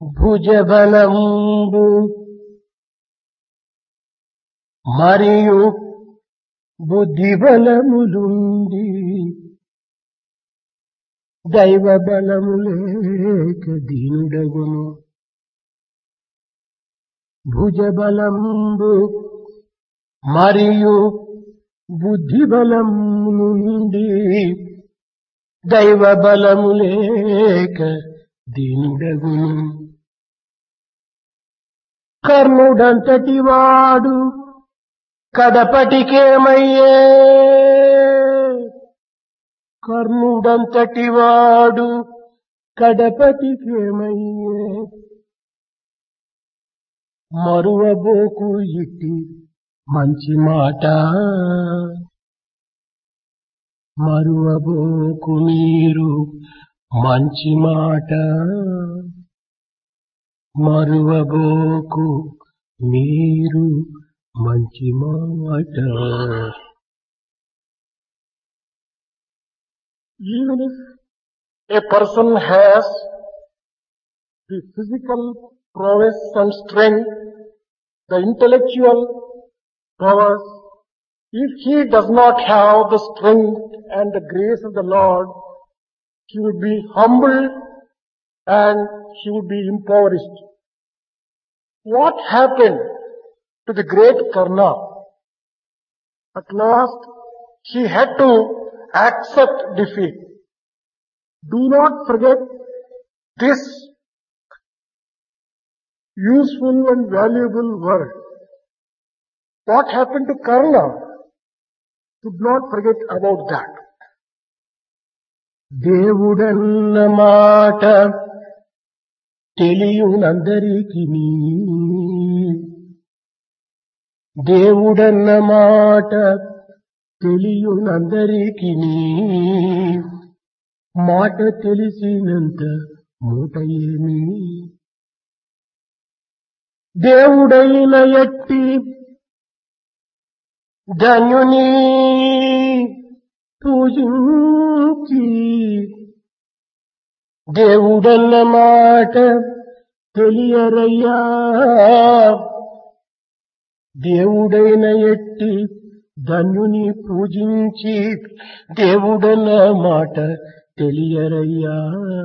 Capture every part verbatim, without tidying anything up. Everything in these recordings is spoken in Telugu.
భుజబలంబు మరియు బుద్ధిబలములుండి దైవ బలము లేక దీనుడగును. భుజబలంబు మరియు బుద్ధిబలము నుండి దైవ బలము లేక దీనుడగును. కర్ణుడంతటి వాడు కడపటికేమయ్యే, కర్ణుడంతటి వాడు కడపటికేమయ్యే. మరువబోకు ఇట్టి మంచి మాట, మరువబోకు మీరు మంచి మాట, మరువబోకు మీరు మంచి మాట. Even if a person has the physical prowess and strength, the intellectual powers, if he does not have the strength and the grace of the Lord, he would be humbled and he would be impoverished. What happened to the great Karna? At last, he had to accept defeat. Do not forget this useful and valuable word. What happened to Karna? Do not forget about that. దేవుడన్న మాట తెలియునందరికిని, దేవుడన్న మాట తెలియునందరికిని, మాట తెలిసినంత మూట ఏమి. దేవుడైన ఎట్టి ధన్యుని పూజించి దేవుడన్న మాట తెలియరయ్యా. దేవుడైన ఎట్టి ధన్యుని పూజించి దేవుడన్న మాట తెలియరయ్యా,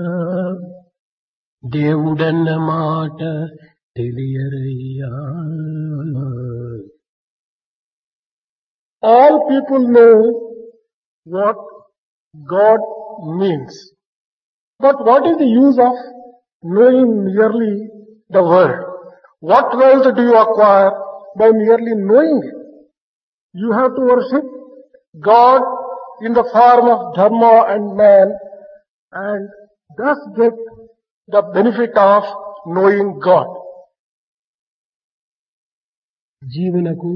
దేవుడన్న మాట తెలియరయ్యా. All people know what God means. But what is the use of knowing merely the word? What wealth do you acquire by merely knowing it? You have to worship God in the form of dharma and man and thus get the benefit of knowing God. జీవునకు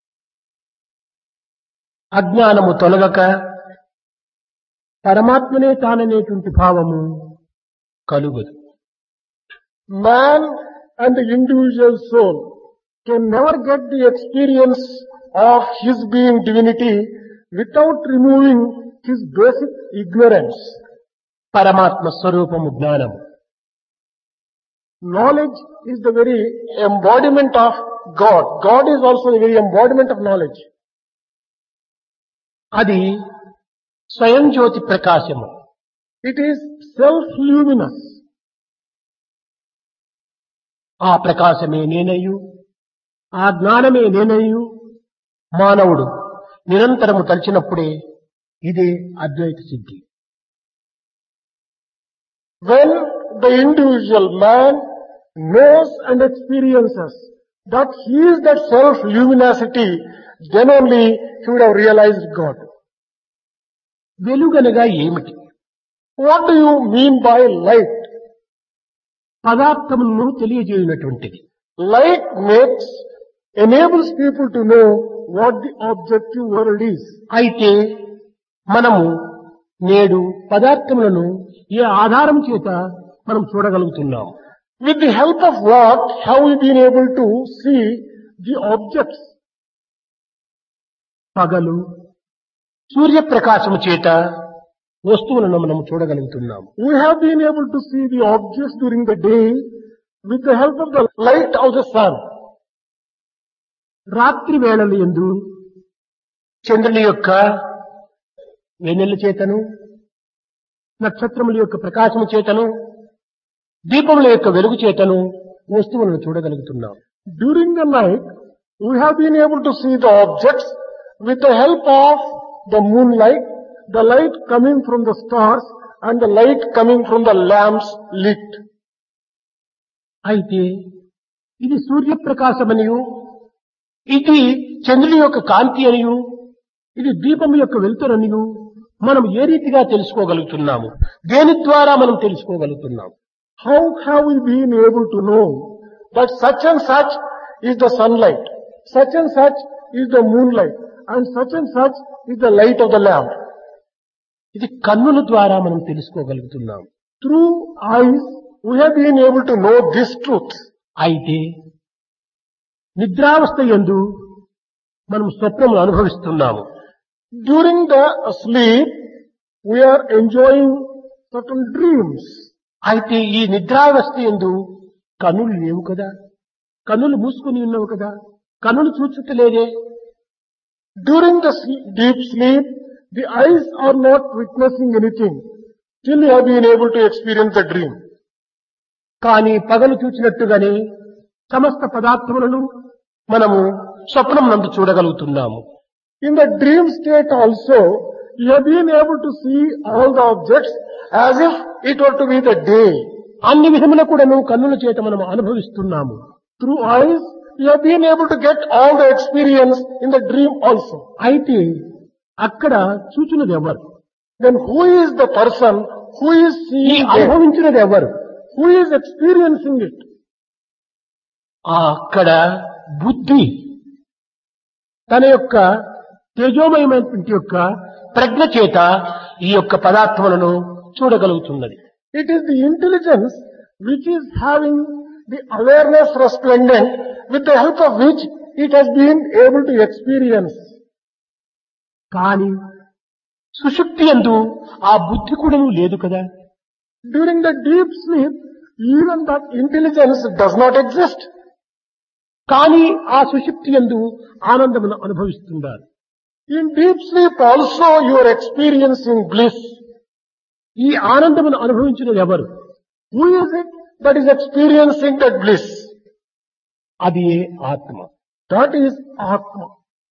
అజ్ఞానము తొలగక పరమాత్మనే తాననేటువంటి భావము కలుగదు. Man and the individual soul can never get the experience of his being divinity without removing his basic ignorance. పరమాత్మ స్వరూపము జ్ఞానము. Knowledge is the very embodiment of God. God is also the very embodiment of knowledge. అది స్వయం జ్యోతి ప్రకాశము. It is self-luminous. ఆ ప్రకాశమే నేనయ్యు, ఆ జ్ఞానమే నేనయ్యు మానవుడు నిరంతరము తలచినప్పుడే ఇదే అద్వైత సిద్ధి. When the individual man knows and experiences that he is that self-luminosity, then only he would have realized God. వెలుగనగా ఏమిటి? What do you mean by light? పదార్థములను తెలియజేయునటువంటిది. Light makes, enables people to know what the objective world is. అయితే మనము నేడు పదార్థములను ఏ ఆధారం చేత మనం చూడగలుగుతున్నాం? With the help of what have we been able to see the objects? పగలు సూర్యప్రకాశము చేత వస్తువులను మనం చూడగలుగుతున్నాం. We have been able to see the objects during the day with the help of the light of the sun. రాత్రి వేళల యందు చంద్రుని యొక్క వెన్నెల చేతను నక్షత్రముల యొక్క ప్రకాశము చేతను దీపముల యొక్క వెలుగు చేతను వస్తువులను చూడగలుగుతున్నాం. During the night, we have been able to see the objects with the help of the moonlight, the light coming from the stars and the light coming from the lamps lit. అయితే ఇది సూర్యప్రకాశమనియు ఇది చంద్రుని యొక్క కాంతి అనియు ఇది దీపం యొక్క వెలుతురనియు మనం ఏ రీతిగా తెలుసుకోగలుగుతున్నాము? దేని ద్వారా మనం తెలుసుకోగలుగుతున్నాము? How have we been able to know that such and such is the sunlight, such and such is the moonlight, and such and such is the light of the lamp? ఇది కన్నుల ద్వారా మనం తెలుసుకోగలుగుతున్నాం. Through eyes, we have been able to know this truth. అయితే నిద్రావస్థ యందు మనం స్వప్నమును అనుభవిస్తున్నాము. During the sleep, we are enjoying certain dreams. అయితే ఈ నిద్రావస్థ యందు కన్నులు లేవు కదా, కన్నులు మూసుకుని ఉన్నవు కదా, కన్నులు చూచుటలేదే. During the sleep, deep sleep, the eyes are not witnessing anything till you have been able to experience the dream. కానీ పగలు చూచినట్టుగానే సమస్త పదార్థములను మనము స్వప్నం నందు చూడగలుగుతున్నాము. In the dream state also, you have been able to see all the objects as if it were to be the day. అన్ని విధముల కూడాను కన్నుల చేత మనం అనుభవిస్తున్నాము. Through eyes, you have been able to get all the experience in the dream also. అయితే అక్కడ చూచినది ఎవరు? Then who is the person who is ఈ seeing it? అనుభవించినది ఎవరు? Who is experiencing it? ఆ అక్కడ బుద్ధి తన యొక్క తేజోమయమైనటువంటి యొక్క ప్రజ్ఞ చేత ఈ యొక్క పదార్థములను చూడగలుగుతున్నది. It is the intelligence which is having the awareness resplendent with the help of which it has been able to experience. కానీ సుషుప్తి యందు ఆ బుద్ధి కూడా లేదు కదా. During the deep sleep, even that intelligence does not exist. కానీ ఆ సుషుప్తి యందు ఆనందమును అనుభవిస్తున్నారు. In deep sleep also you are experiencing bliss. ఈ ఆనందమును అనుభవించినది ఎవరు? Who is it that is experiencing that bliss? అది ఏ ఆత్మ. That is Atma.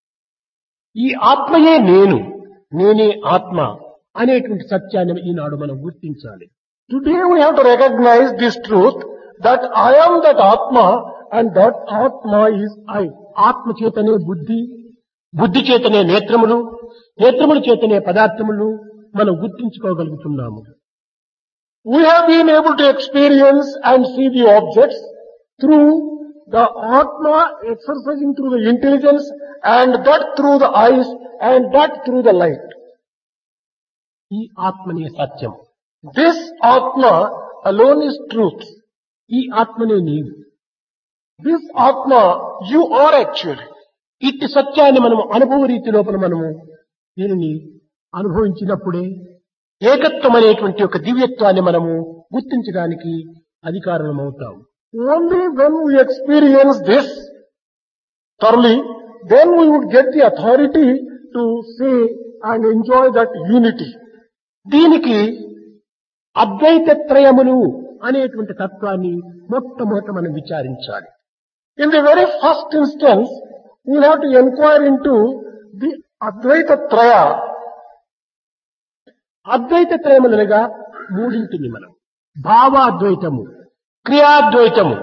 ఈ ఆత్మయే నేను, నేనే ఆత్మ అనేటువంటి సత్యాన్ని ఈనాడు మనం గుర్తించాలి. Today we have to recognize this truth that I am that Atma and that Atma is I. ఆత్మ చేతనే బుద్ధి, బుద్ధి చేతనే నేత్రములు, నేత్రముల చేతనే పదార్థములు మనం గుర్తించుకోగలుగుతున్నాము. We have been able to experience and see the objects through the Atma exercising through the intelligence and that through the eyes and that through the light. ఈ ఆత్మనే సత్యం. This Atma alone is truth. ఈ ఆత్మనే నీవు. This Atma you are actually. ఇట్టి సత్యాన్ని మనము అనుభవ రీతి లోపల మనము దీనిని అనుభవించినప్పుడే ఏకత్వం అనేటువంటి ఒక దివ్యత్వాన్ని మనము గుర్తించడానికి అధికారం అవుతాం. Only when we experience this thoroughly, then we would get the authority to say and enjoy that unity. దీనికి అద్వైత త్రయములు అనేటువంటి తత్వాన్ని మొట్టమొదట మనం విచారించాలి. In the very first instance, we will have to inquire into the Advaita Traya. అద్వైత త్రయములుగా మూడింటిని మనం భావాద్వైతము, క్రియాద్వైతము.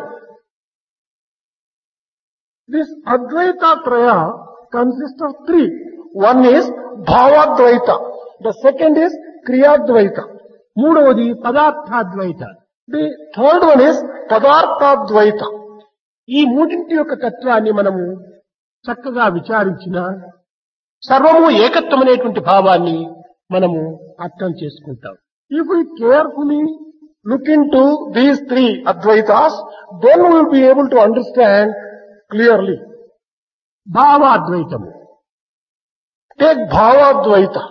This Advaita Traya consists of three. One is Bhavadvaita. The second is Kriyadvaita. మూడవది పదార్థాద్వైత. The third one is Padarthadvaita. ఈ మూడింటి యొక్క తత్వాన్ని మనము చక్కగా విచారించిన సర్వము ఏకత్వం అనేటువంటి భావాన్ని మనము అర్థం చేసుకుంటాం. If we carefully look into these three Advaitas, then we will be able to understand clearly. భావాద్వైతము. Take Bhavadvaita.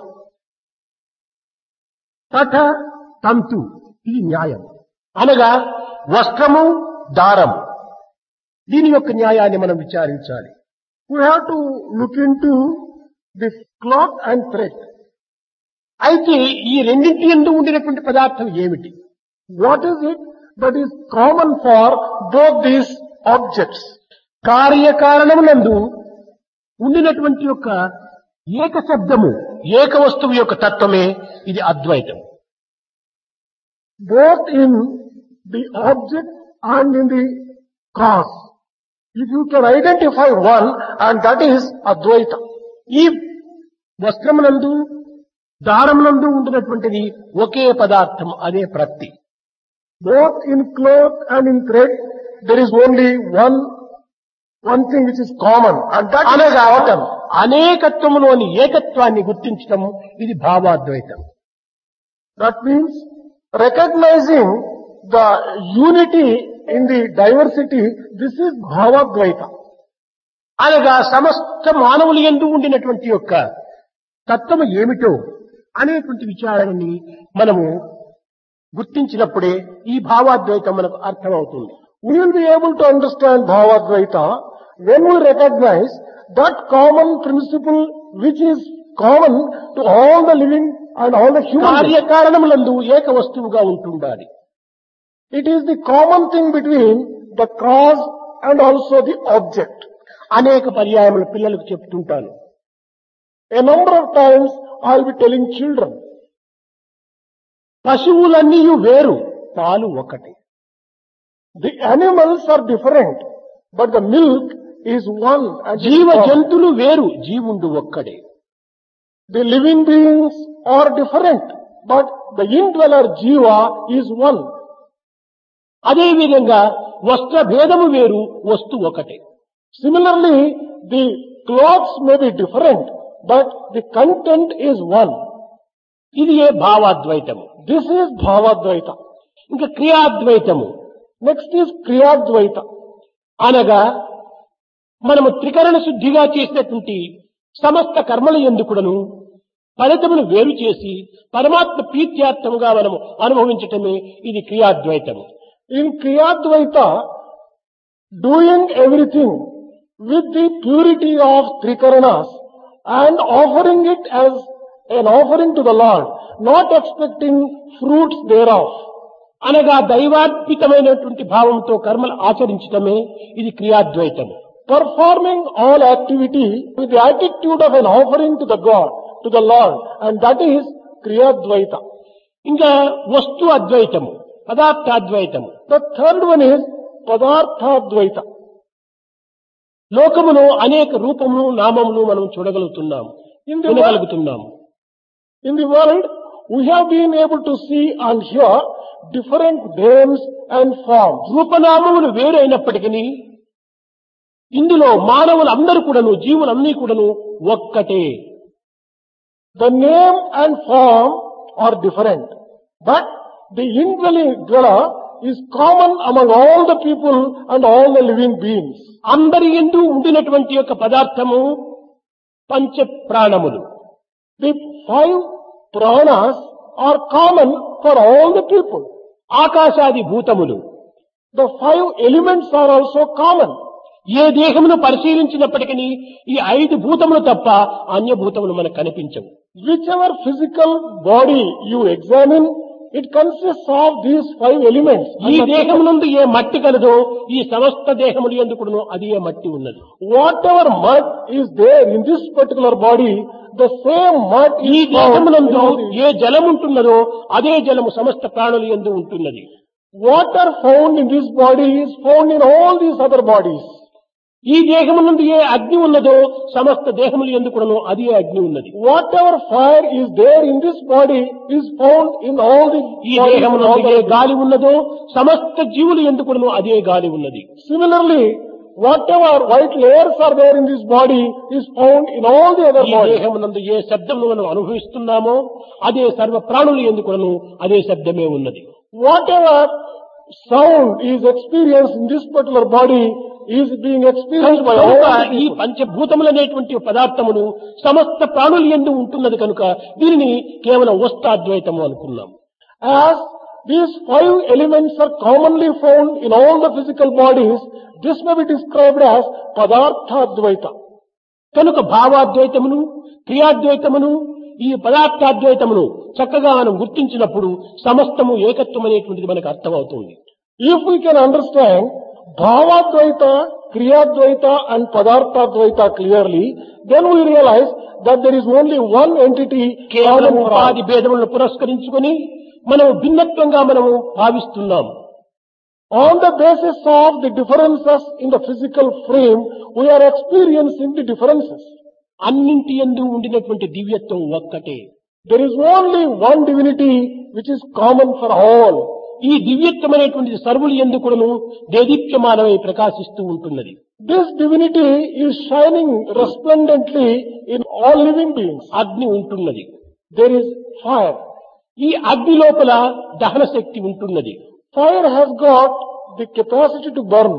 తట తంతు, ఇది న్యాయం. అనగా వస్త్రము, దారం. దీని యొక్క న్యాయాన్ని మనం విచారించాలి. We have to look into this cloth and thread. అయితే ఈ రెండింటి యందు ఉండినటువంటి పదార్థం ఏమిటి? What is it that is common for both these objects? కార్యకారణములందు ఉండినటువంటి యొక్క ఏక శబ్దము, ఏక వస్తువు యొక్క తత్వమే ఇది అద్వైతం. Both in the object and in the cause. If you can identify one, and that is Advaita. ఈ వస్త్రమునందు దారమునందు ఉండినటువంటిది ఒకే పదార్థం, అదే ప్రత్తి. Both in cloth and in thread, there is only one, one thing which is common, and that is అనగా atom. అనేకత్వములోని ఏకత్వాన్ని గుర్తించటం ఇది భావాద్వైతం. That means recognizing the unity in the diversity, this is Bhavadvaita. అనగా సమస్త మానవులు యందు ఉండినటువంటి యొక్క తత్వము ఏమిటో అనేటువంటి విచారణని మనము గుర్తించినప్పుడే ఈ భావాద్వైతం మనకు అర్థమవుతుంది. We will be able to understand Bhavadvaita when we recognize that common principle which is common to all the living and all the human beings. కార్యకారణములందు ఏక వస్తువుగా ఉంటుండాలి. It is the common thing between the cause and also the object. అనేక పర్యాయములు పిల్లలకు చెప్తుంటాను. A number of times I will be telling children, పశువులన్నీ వేరు, పాలు ఒకటి. the animals are different, but the milk is one. And జీవ జంతువులు వేరు, జీవుండు ఒక్కడే. The living beings are different, but the indweller Jiva is one. అదే విధంగా వస్త్ర భేదము వేరు, వస్తు ఒకటే. Similarly, the clothes may be different, but the content is one. ఇది ఏ భావాద్వైతము. This is Bhavadvaita. ఇంకా క్రియాద్వైతము. Next is Kriyadvaita. అనగా మనము త్రికరణ శుద్ధిగా చేసినటువంటి సమస్త కర్మల ఎందుకుడను ఫలితమును వేరు చేసి పరమాత్మ ప్రీత్యార్థముగా మనము అనుభవించటమే ఇది క్రియాద్వైతము. In Kriyadvaita, doing everything with the purity of Trikaranas and offering it as an offering to the Lord, not expecting fruits thereof. అనగా దైవార్పితమైనటువంటి భావంతో కర్మలు ఆచరించటమే ఇది క్రియాద్వైతము. Performing all activity with the attitude of an offering to the God, to the Lord, and that is Kriyadvaita. ఇంకా వస్తు అద్వైతము, పదార్థాద్వైతము. The third one is Padarthadvaita. లోకములో అనేక రూపములు నామములు మనం చూడగలుగుతున్నాము, In the world, వినగలుగుతున్నాము. in the world, we have been able to see and hear different names and forms. రూపనామములు వేరైనప్పటికీ ఇందులో మానవులందరూ కూడాను, జీవులన్నీ కూడాను ఒక్కటే. The name and form are different, but the indwelling dweller is common among all the people and all the living beings. అందరి యందు ఉండినటువంటి యొక్క పదార్థము పంచ ప్రాణములు. The five pranas are common for all the people. ఆకాశాది భూతములు. The five elements are also common. ఏ దేహమును పరిశీలించినప్పటికీ ఈ ఐదు భూతములు తప్ప అన్య భూతములు మనకు కనిపించవు. Whichever physical body you examine, it consists of these five elements. ఈ దేహమునందు ఏ మట్టి కలదో ఈ సమస్త దేహములు ఎందుకును అది ఏ మట్టి ఉన్నది. Whatever mud is there in this particular body, the same mud ఈ is found in దేహమునందు all these. ఏ జలము ఉంటున్నదో అదే జలము సమస్త ప్రాణులు యందు ఉంటున్నది. Water found in this body is found in all these other bodies. ఈ దేహమునందు ఏ అగ్ని ఉన్నదో సమస్త దేహములు ఎందుకును అదే అగ్ని ఉన్నది. Whatever fire is there in this body is found in all the ఈ bodies and all దేహమునందు ఏ the- గాలి ఉన్నదో సమస్త జీవులు ఎందుకును అదే గాలి ఉన్నది. Similarly, whatever white layers are there in this body is found in all the other ఈ bodies. దేహమునందు ఏ శబ్దమును మనం అనుభవిస్తున్నామో అదే సర్వ ప్రాణులు ఎందుకును అదే శబ్దమే ఉన్నది. Whatever sound is experienced in this particular body is being experienced by all కనుక the ఈ people. పంచభూతములనేటువంటి పదార్థములు సమస్త ప్రాణులు యందు ఉంటున్నది కనుక దీనిని కేవలం వస్తాద్వైతము అనుకున్నాం. As these five elements are commonly found in all the physical bodies. This may be described as Padartha Dvaita. కనుక భావాద్వైతమును క్రియాద్వైతమును ఈ పదార్థాద్వైతమును చక్కగా మనం గుర్తించినప్పుడు సమస్తము ఏకత్వం అనేటువంటిది మనకు అర్థమవుతుంది. If we can understand Bhavadvaita, Kriyadvaita and Padartha-dvaita clearly, then we realize that there is only one entity కేవలం common for all. ఉపాధి భేదములను పురస్కరించుకొని మనం భిన్నత్వంగా మనము భావిస్తున్నాం. On the basis of the differences in the physical frame, we are experiencing the differences. అన్నింటి యందు ఉండినటువంటి దివ్యత్వం ఒక్కటే. There is only one divinity which is common for all. ఈ దివ్యత్వం అనేటువంటిది సర్వులు యందు కూడాను దేదీప్యమానమై ప్రకాశిస్తూ ఉంటున్నది. This divinity is shining resplendently in all living beings. అగ్ని ఉంటున్నది. There is fire. ఈ అగ్ని లోపల దహన శక్తి ఉంటున్నది. Fire has got the capacity to burn.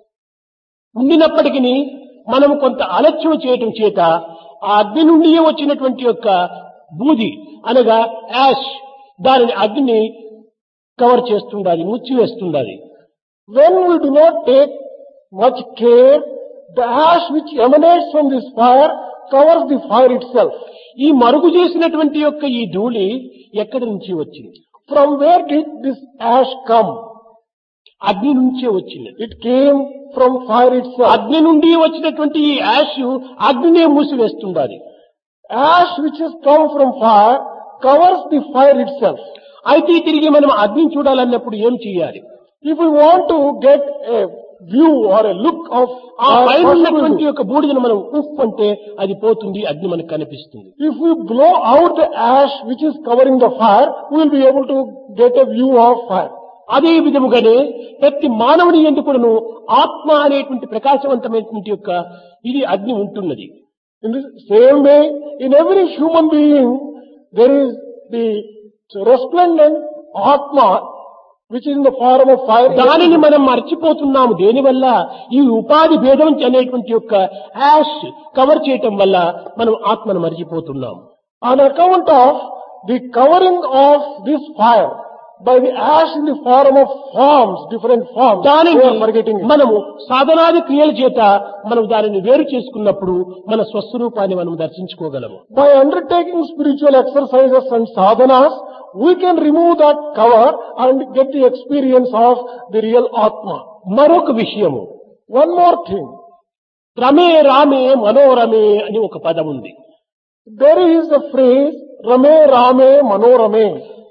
ఉండినప్పటికీ మనం కొంత ఆలస్యం చేయటం చేత ఆ అగ్ని నుండి వచ్చినటువంటి యొక్క బూది అనగా యాష్ దానిని అగ్నిని కవర్ చేస్తుండాలి, ముచ్చివేస్తుండాలి. When we do not take much care, the ash which emanates from this fire covers the fire itself. ఈ మరుగు చేసినటువంటి యొక్క ఈ ధూళి ఎక్కడి నుంచి వచ్చింది? From where did this ash come? అగ్ని నుంచే వచ్చింది. It came from fire itself. అగ్ని నుండి వచ్చినటువంటి ఈ యాష్ అగ్నినే మూసివేస్తుండాలి. Ash which has come from fire covers the fire itself. అయితే తిరిగి మనం అగ్నిని చూడాలన్నప్పుడు ఏం చేయాలి? If we want to get a view or a look of ఆ fire, పైన what should we ఉన్నటువంటి do? యొక్క బూడిదను మనం ఉఫ్ అంటే అది పోతుంది, అగ్ని మనకు కనిపిస్తుంది. If we blow out the ash which is covering the fire, we will be able to get a view of fire. అదే విధముగానే ప్రతి మానవుని ఎందుకును ఆత్మ అనేటువంటి ప్రకాశవంతమైనటువంటి యొక్క ఇది అగ్ని ఉంటున్నది. In the same way, in every human being, there is the resplendent Atma which is in the form of fire. దానిని మనం మర్చిపోతున్నాము. దేనివల్ల? ఈ ఉపాధి భేదం అనేటువంటి యొక్క యాష్ కవర్ చేయటం వల్ల మనం ఆత్మను మర్చిపోతున్నాం. On account of the covering of this fire by the ash in the form of forms, different forms, దానిని we are forgetting it. మనము సాధనాది క్రియల చేత మనం దానిని వేరు చేసుకున్నప్పుడు మన స్వస్వరూపాన్ని మనం దర్శించుకోగలము. By undertaking spiritual exercises and sadhanas, we can remove that cover and get the experience of the real Atma. మరొక విషయము, One more thing. రమే రామే మనోరమే అని ఒక పదం ఉంది. There is a phrase, Rame Rame Manorame.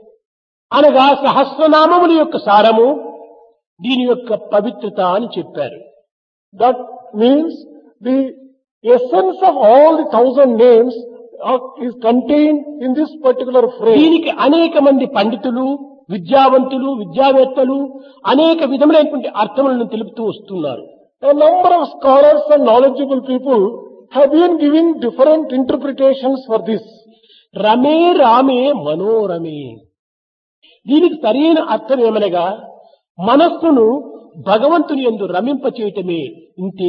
అనగా సహస్రనామముల యొక్క సారము దీని యొక్క పవిత్రత అని చెప్పారు. That means the essence of all the thousand names are, is contained in this particular phrase. దీనికి అనేక మంది పండితులు, విద్యావంతులు, విద్యావేత్తలు అనేక విధములైనటువంటి అర్థములను తెలుపుతూ వస్తున్నారు. A number of scholars and knowledgeable people have been giving different interpretations for this. రమే రామే మనోరమే, దీనికి సరైన అర్థం ఏమనగా మనస్సును భగవంతుని యందు రమింప చేయటమే. ఇంతే.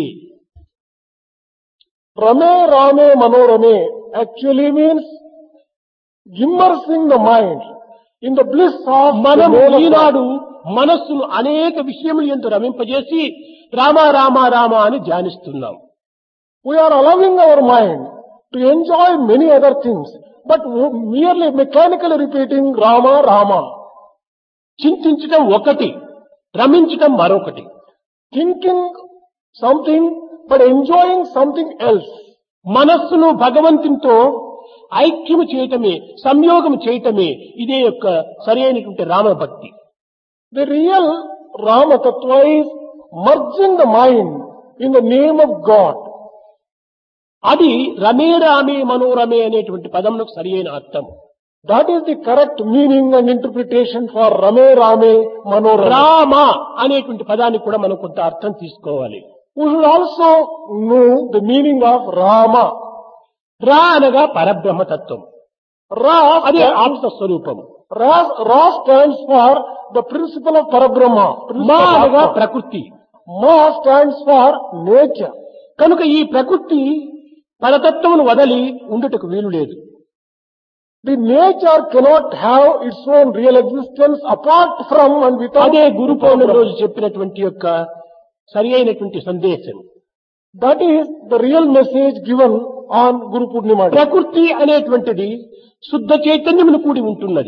Rame Rame Manorame actually means immersing the mind in the bliss of the మనం knowledge of God. ఈనాడు మనస్సును అనేక విషయముల యందు రమింపజేసి రామ రామ రామ అని ధ్యానిస్తున్నాం. We are allowing our mind to enjoy many other things, but merely mechanically repeating Rama Rama. చింతించటం ఒకటి, రమించటం మరొకటి. Thinking something but enjoying something else. మనస్సును భగవంతునితో ఐక్యము చేయటమే, సంయోగం చేయటమే ఇదే యొక్క సరైనటువంటి రామభక్తి. The real Rama Tattva is merging the mind in the name of God. అది రమే రామే మనోరమే అనేటువంటి పదమునకు సరియైన అర్థం. That is the correct meaning and interpretation for Rame Rame Manorama. Rama అనేటువంటి పదానికి కూడా మనం కొంత అర్థం తీసుకోవాలి. We should also know the meaning of Rama. రా అనగా పరబ్రహ్మతత్వం, Ra, అదే ఆత్మస్వరూపం. Ra, Ra stands for the principle of Parabrahma. మా Principle of అనగా Atma. ప్రకృతి. Ma stands for nature. కనుక ఈ ప్రకృతి పరతత్వమును వదలి ఉండుటకు వీలు లేదు. The nature cannot have its own real existence apart from and without. అదే గురు పౌర్ణమి రోజు చెప్పినటువంటి యొక్క సరి అయినటువంటి సందేశం. That is the real message given on Guru Purnima. ప్రకృతి అనేటువంటిది శుద్ధ చైతన్యమును కూడి ఉంటున్నది.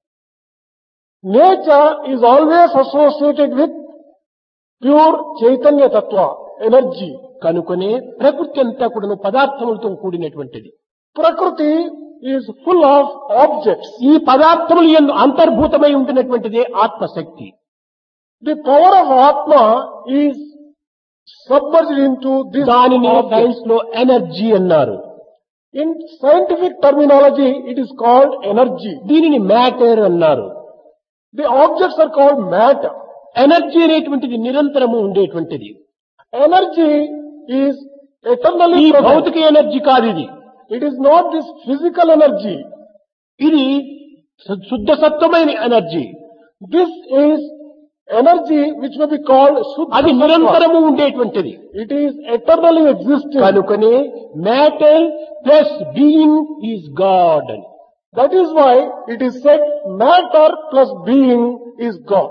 Nature is always associated with pure Chaitanya Tattva, energy. కనుకనే ప్రకృతి అంతా కూడా పదార్థములతో కూడినటువంటిది. Prakriti is full of objects. ఈ పదార్థములు యందు అంతర్భూతమై ఉంటున్నటువంటిదే ఆత్మశక్తి. The power of Atma is submerged into this దానిని object. సైన్స్ లో ఎనర్జీ అన్నారు. In scientific terminology, it is called energy. దీనిని మ్యాటర్ అన్నారు. The objects are called matter. Energy అనేటువంటిది నిరంతరము ఉండేటువంటిది. Energy is ఈ eternally present. భౌతిక ఎనర్జీ కాదు ఇది. It is not this physical energy. ఇది శు- శుద్ధ సత్వమైన energy. This is energy which may be called Shuddha అది Sattva. నిరంతరము ఉండేటువంటిది. It is eternally existing. కనుకనే matter plus being is God అని. That is why it is said matter plus being is God.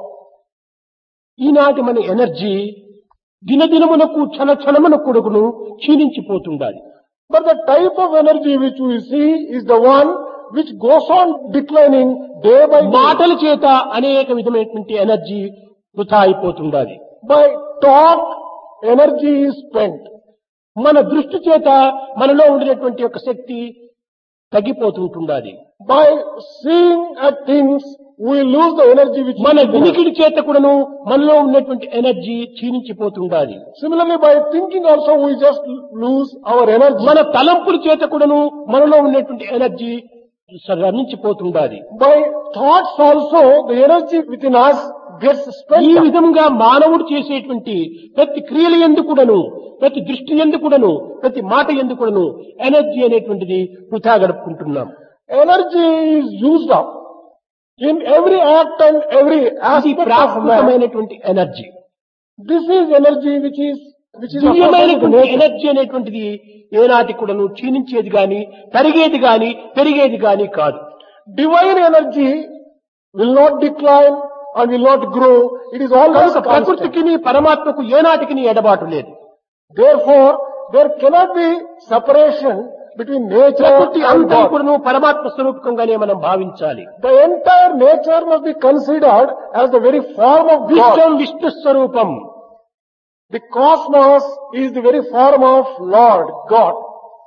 ఈనాటి మన ఎనర్జీ దినదినమునకు క్షణ క్షణమునకు కొడుకును క్షీణించిపోతుండాలి. But the type of energy which we see is the one which goes on declining day by day. మాటల చేత అనేక విధమైనటువంటి ఎనర్జీ వృథా అయిపోతుండాలి. By talk, energy is spent. మన దృష్టి చేత మనలో ఉండినటువంటి యొక్క శక్తి తగ్గిపోతుంటుండాలి. By seeing at things, we lose the energy which మన is in us. వినికిడి చేత కూడాను మనలో ఉన్నటువంటి ఎనర్జీ క్షీణించిపోతుండాలి. Similarly, by thinking also, we just lose our energy. మన తలంపుల చేత కూడాను మనలో ఉన్నటువంటి ఎనర్జీ రమించిపోతుండాలి. By thoughts also, the energy within us gets ఈ spent. విధంగా మానవుడు చేసేటువంటి ప్రతి క్రియల యందు కూడాను, ప్రతి దృష్టి యందు కూడాను, ప్రతి మాట యందు కూడాను ఎనర్జీ అనేటువంటిది వృథా గడుపుకుంటున్నాం. Energy is used up in every act and every అది aspect of man. ప్రాకృతమైనటువంటి energy. This is energy which is which is associated with దివ్యమైనటువంటి nature. ఎనర్జీ అనేటువంటిది ఏనాటి కూడాను క్షీణించేది గాని, తరిగేది గాని, పెరిగేది గాని కాదు. Divine energy will not decline and will not grow. It is always కనుక constant. ప్రకృతికి పరమాత్మకు ఏనాటికి ఎడబాటు లేదు. Therefore, there cannot be separation between nature ప్రకృతి and అంతా God. కూడాను పరమాత్మ స్వరూపకంగానే మనం భావించాలి. The entire nature must be considered as the very form of God. విశ్వం విష్ణు స్వరూపం. The cosmos is the very form of Lord, God.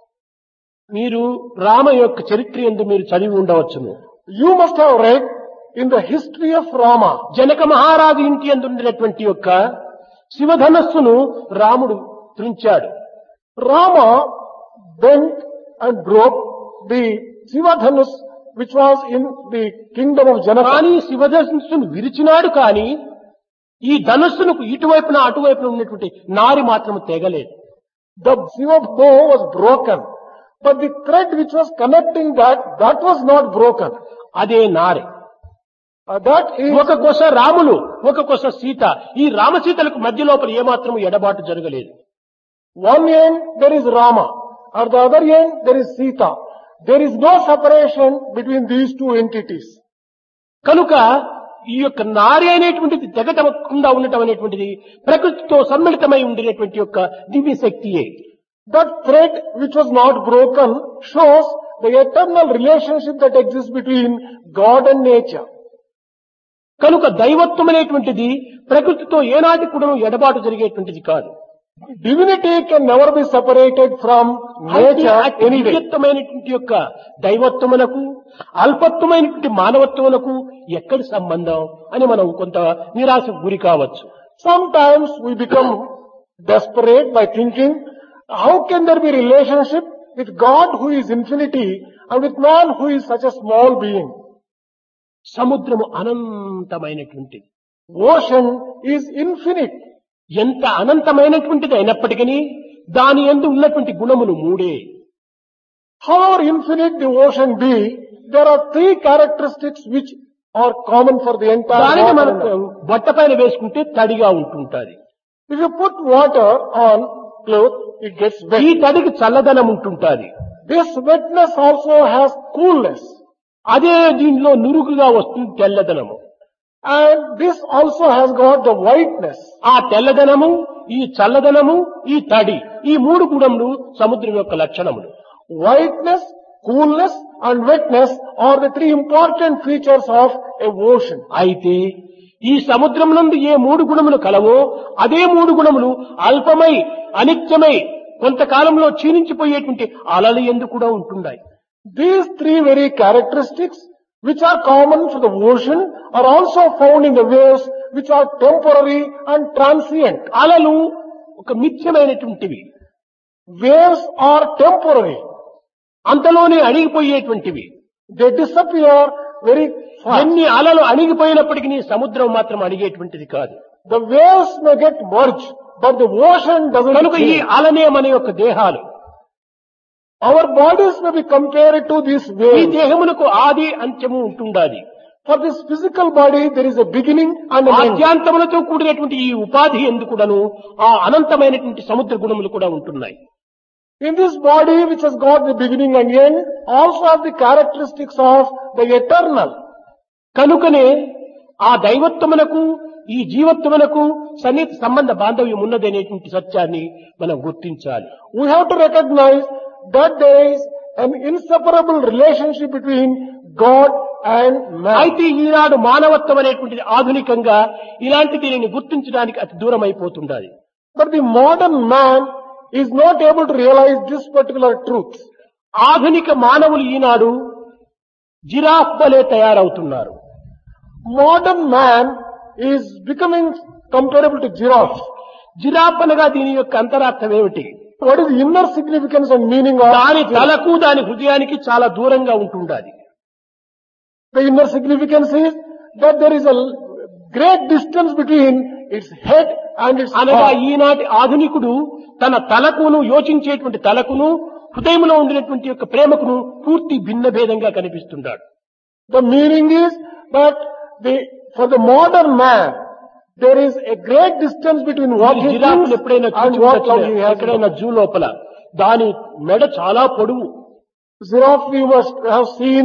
మీరు రామ యొక్క చరిత్ర యందు మీరు చదివి ఉండవచ్చును. You must have read in the history of Rama. Janaka మహారాజు ఇంటి యందు ఉండినటువంటి యొక్క శివధనస్సును రాముడు త్రుంచాడు. Rama bent and broke the Sivadhanus which was in the kingdom of Janaka. కానీ శివధనుస్సును విరిచినాడు కానీ ఈ ధనుస్సునకు ఇటువైపున అటువైపున ఉన్నటువంటి నారి మాత్రం తెగలేదు. The Siva bow was broken, but the thread which was connecting that, that was not broken. అదే నారి. Uh, that is, ఒక కొస రాములు, ఒక కొస సీత. ఈ రామసీతలకు మధ్య లోపల ఏమాత్రము ఎడబాటు జరగలేదు. one end there is Rama, at the other end there is Sita. There is no separation between these two entities. కనుక ఈ యొక్క నారి అనేటువంటిది తెగటకుండా ఉండటం అనేటువంటిది ప్రకృతితో సమ్మిళితమై ఉండినటువంటి యొక్క దివ్య శక్తియే. That thread which was not broken shows the eternal relationship that exists between God and nature. కనుక దైవత్వం అనేటువంటిది ప్రకృతితో ఏనాటి కూడా ఎడబాటు జరిగేటువంటిది కాదు. Divinity can never be separated from nature any day. దివ్యత్వమైనటువంటి యొక్క దైవత్వమునకు అల్పత్వమైనటువంటి మానవత్వమునకు ఎక్కడి సంబంధం అని మనం కొంత నిరాశకు గురి కావచ్చు. Sometimes we become desperate by thinking, how can there be relationship with God who is infinity and with man who is such a small being? సముద్రము అనంతమైనటువంటిది. Ocean is infinite. ఎంత అనంతమైనటువంటిది అయినప్పటికీ దాని యందు ఉన్నటువంటి గుణములు మూడే. However infinite the ocean be, there are three characteristics which are common for the entire దానిని water. మనకు బట్ట పైన వేసుకుంటే తడిగా ఉంటుంటాది. If you put water on cloth, it gets ఈ wet. తడికి చల్లదనం ఉంటుంటాది. This wetness also has coolness. అదే దీనిలో నురుగుగా వస్తుంది తెల్లదనము. And this also has got the whiteness. ఆ తెల్లదనము, ఈ చల్లదనము, ఈ తడి, ఈ మూడు గుణములు సముద్రం యొక్క లక్షణములు. Whiteness, coolness and wetness are the three important features of a ocean. అయితే ఈ సముద్రం నందు ఏ మూడు గుణములు కలవో అదే మూడు గుణములు అల్పమై అనిత్యమై కొంతకాలంలో క్షీణించిపోయేటువంటి అలలు యందు కూడా ఉంటున్నాయి. These three very characteristics which are common to the ocean are also found in the waves which are temporary and transient. అలలు ఒక మిథ్యమైనటువంటివి, Waves are temporary. అంతలోనే అణిగిపోయేటువంటివి. They disappear very fast. ఎన్ని అలలు అణిగిపోయినప్పటికీ సముద్రం మాత్రం అణిగేటువంటిది కాదు. The waves may get merged, but the ocean doesn't కనుక ఈ change. అలనే మన యొక్క దేహాలు. Our bodies may be compared to these ఈ waves. దేహమునకు ఆది అంత్యము ఉంటుండాలి. For this physical body, there is a beginning and an end. ఆద్యాంతములతో కూడినటువంటి ఈ ఉపాధి ఎందుకుడను ఆ అనంతమైనటువంటి సముద్ర గుణములు కూడా ఉంటున్నాయి. In this body, which has got the beginning and end, also have the characteristics of the eternal. కనుకనే ఆ దైవత్వమునకు ఈ జీవత్వమునకు సన్నిహిత సంబంధ బాంధవ్యం ఉన్నదనేటువంటి సత్యాన్ని మనం గుర్తించాలి. We have to recognize that there is an inseparable relationship between God and man. అయితే ఈనాడు మానవత్వం అనేటువంటిది ఆధునికంగా ఇలాంటి దీనిని గుర్తించడానికి అతి దూరం అయిపోతుండాలి. But the modern man is not able to realize this particular truth. ఆధునిక మానవులు ఈనాడు జిరాఫ్ వలె తయారవుతున్నారు. Modern man is becoming comparable to giraffe. Giraffe అనగా దీని యొక్క అంతరార్థం ఏమిటి? What is the inner significance and meaning of దాని giraffe? తలకు దాని హృదయానికి చాలా దూరంగా ఉంటుండాలి. The inner significance is that there is a great distance between its head and its అనగా heart. ఈనాటి ఆధునికుడు తన తలకును యోచించేటువంటి తలకును హృదయంలో ఉండినటువంటి యొక్క ప్రేమకును పూర్తి భిన్న భేదంగా కనిపిస్తున్నాడు. The meaning is that the, for the modern man, there is a great distance between what he జిరాఫ్లు thinks ఎప్పుడైనా and what love he has. ఎక్కడైనా జూ లోపల దాని మెడ చాలా పొడవు. Giraffe we must have seen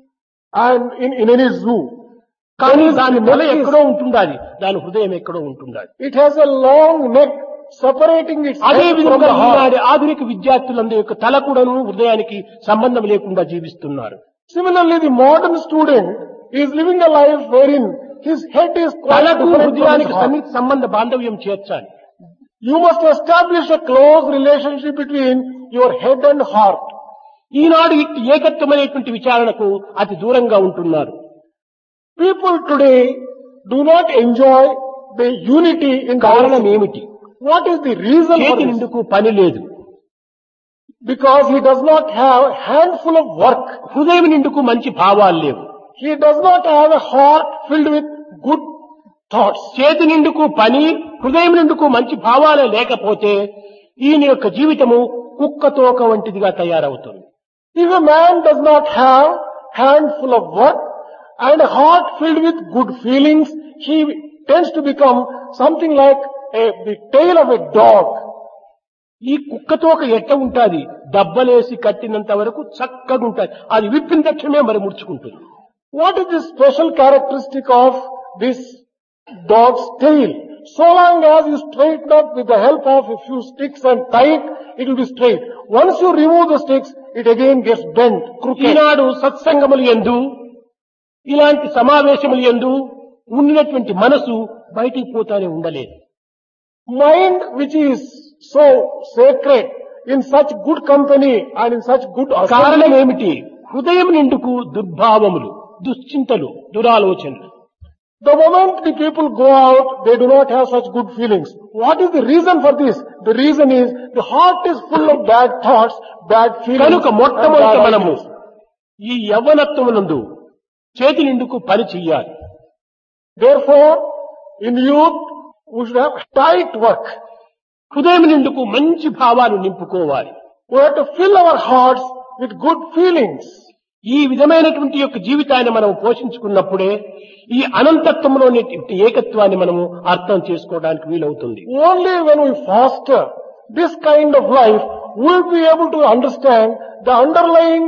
and in, in any zoo. కానీ There is దాని the మెడ neck is- ఎక్కడో ఉంటుండాలి, దాని హృదయం ఎక్కడో ఉంటుండాలి. It has a long neck separating its అదే head from విధంగా the heart. ఈనాటి ఆధునిక విద్యార్థులందరి యొక్క తల కూడాను హృదయానికి సంబంధం లేకుండా జీవిస్తున్నారు. Similarly, the modern student is living a life wherein his head is quite తలకు different from his హృదయానికి heart. సన్నిహిత సంబంధ బాంధవ్యం చేర్చాలి. You must establish a close relationship between your head and heart. ఈనాడు ఇట్టి ఏకత్వమైనటువంటి విచారణకు అతి దూరంగా ఉంటున్నారు. People today do not enjoy the unity in కారణం diversity. ఏమిటి? What is the reason for చేతి this? నిండుకు పని లేదు, Because he does not have a handful of work. హృదయం నిండుకు మంచి భావాలు లేవు. He does not have a heart filled with good thoughts. చేతి నిండుకు పని, హృదయం నిండుకు మంచి భావాలే లేకపోతే ఈయన యొక్క జీవితము కుక్కతోక వంటిదిగా తయారవుతుంది. If a man does not have handful of work and a heart filled with good feelings, he tends to become something like a, the tail of a dog. ఈ కుక్కతోక ఎట్ట ఉంటాది? దబ్బలేసి కట్టినంత వరకు చక్కగా ఉంటాది, అది విప్పిన తక్షణమే మరి ముడుచుకుంటుంది. What is the special characteristic of this dog's tail? So long as you straighten up with the help of a few sticks and tie it, it will be straight. Once you remove the sticks, it again gets bent, crooked. ఈనాడు సత్సంగములు యందు ఇలాంటి సమావేశములు యందు ఉన్నటువంటి మనసు బయటికి పోతానే ఉండలేదు. Mind which is so sacred in such good company and in such good కారణం assembly. ఏమిటి? హృదయం నిండుకు దుర్భావములు, దుశ్చింతలు, దురాలోచనలు. The moment the people go out, they do not have such good feelings. What is the reason for this? The reason is the heart is full of bad thoughts, bad feelings. కనుక and మొట్టమొదట bad మనము ideas. ఈ యవ్వనత్వమునందు చేతి నిండుకు పని చెయ్యాలి. Therefore, in youth, we should have tight work. హృదయం నిండుకు మంచి భావాలు నింపుకోవాలి. We have to fill our hearts with good feelings. ఈ విధమైనటువంటి యొక్క జీవితాన్ని మనం పోషించుకున్నప్పుడే ఈ అనంతత్వంలోని ఏకత్వాన్ని మనము అర్థం చేసుకోవడానికి వీలవుతుంది. Only when we foster this kind of life, we will be able to understand the underlying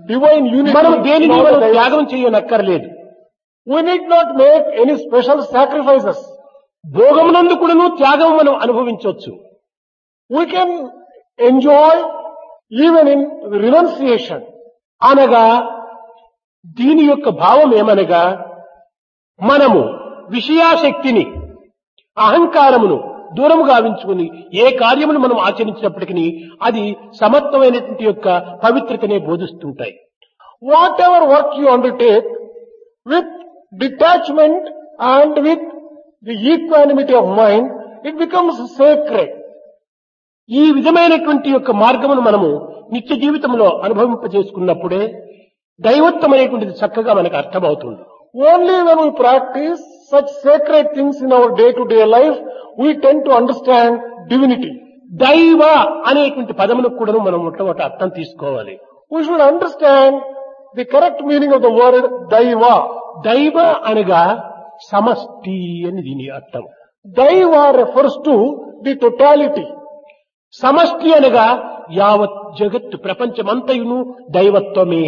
divine unity. మనం దేనిని in all మనం the త్యాగం చేయనక్కర్లేదు. We need not make any special sacrifices. భోగమునందు కూడాను త్యాగం మనం అనుభవించవచ్చు. We can enjoy even in renunciation. అనగా దీని యొక్క భావం ఏమనగా మనము విషయాశక్తిని అహంకారమును దూరము గావించుకుని ఏ కార్యమును మనం ఆచరించినప్పటికీ అది సమత్వమైనటువంటి యొక్క పవిత్రతనే బోధిస్తుంటాయి. Whatever work you undertake with detachment and with the equanimity of mind, it becomes sacred. ఈ విధమైనటువంటి యొక్క మార్గమును మనము నిత్య జీవితంలో అనుభవింపజేసుకున్నప్పుడే దైవత్వం అనేటువంటిది చక్కగా మనకు అర్థమవుతుంది. Only when we practice such sacred things in our day-to-day life, we tend to understand divinity. దైవ అనేటువంటి పదములకు కూడా మనం మొట్టమొదట అర్థం తీసుకోవాలి. We should understand the correct meaning of the word Daiva. దైవ అనగా సమష్టి అని దీని అర్థం. Daiva refers to the totality. సమష్టి అనగా యావత్ జగత్తు ప్రపంచమంతయును దైవత్వమే.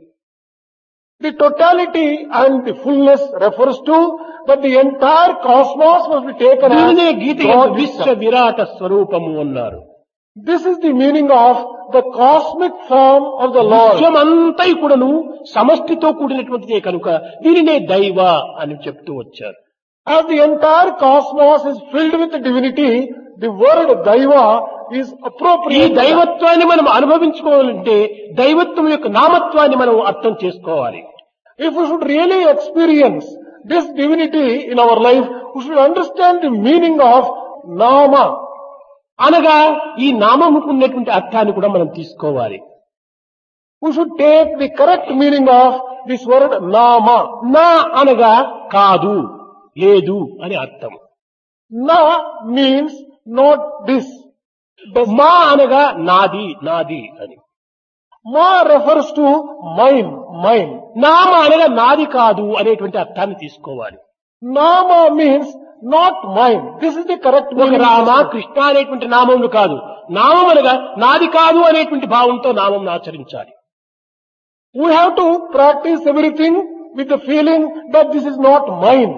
The totality and the fullness refers to that the entire cosmos must be taken దీనినే as గీత God విశ్వ Himself. విరాట స్వరూపము అన్నారు. This is the meaning of the cosmic form of the Lord. విశ్వమంతయు కూడాను సమష్టితో కూడినటువంటిదే కనుక దీనినే దైవ అని చెప్తూ వచ్చారు. As the entire cosmos is filled with divinity, the word Daiva is ఈ appropriate. దైవత్వాన్ని మనం అనుభవించుకోవాలంటే దైవత్వం యొక్క నామత్వాన్ని మనం అర్థం చేసుకోవాలి. If we should really experience this divinity in our life, we should understand the meaning of Nama. అనగా ఈ నామముకు ఉన్నటువంటి అర్థాన్ని కూడా మనం తీసుకోవాలి. We should take the correct meaning of this word Nama. నా అనగా కాదు, లేదు అని అర్థం. Na means not this. మా అనగా నాది, నాది అని. Ma refers to mine, mine. నామ అనగా నాది కాదు అనేటువంటి అర్థాన్ని తీసుకోవాలి. Nama means not mine. This is the correct ఒక meaning. రామ కృష్ణ అనేటువంటి నామములు కాదు. నామం అనగా నాది కాదు అనేటువంటి భావంతో నామం ఆచరించాలి. We have to practice everything with the feeling that this is not mine.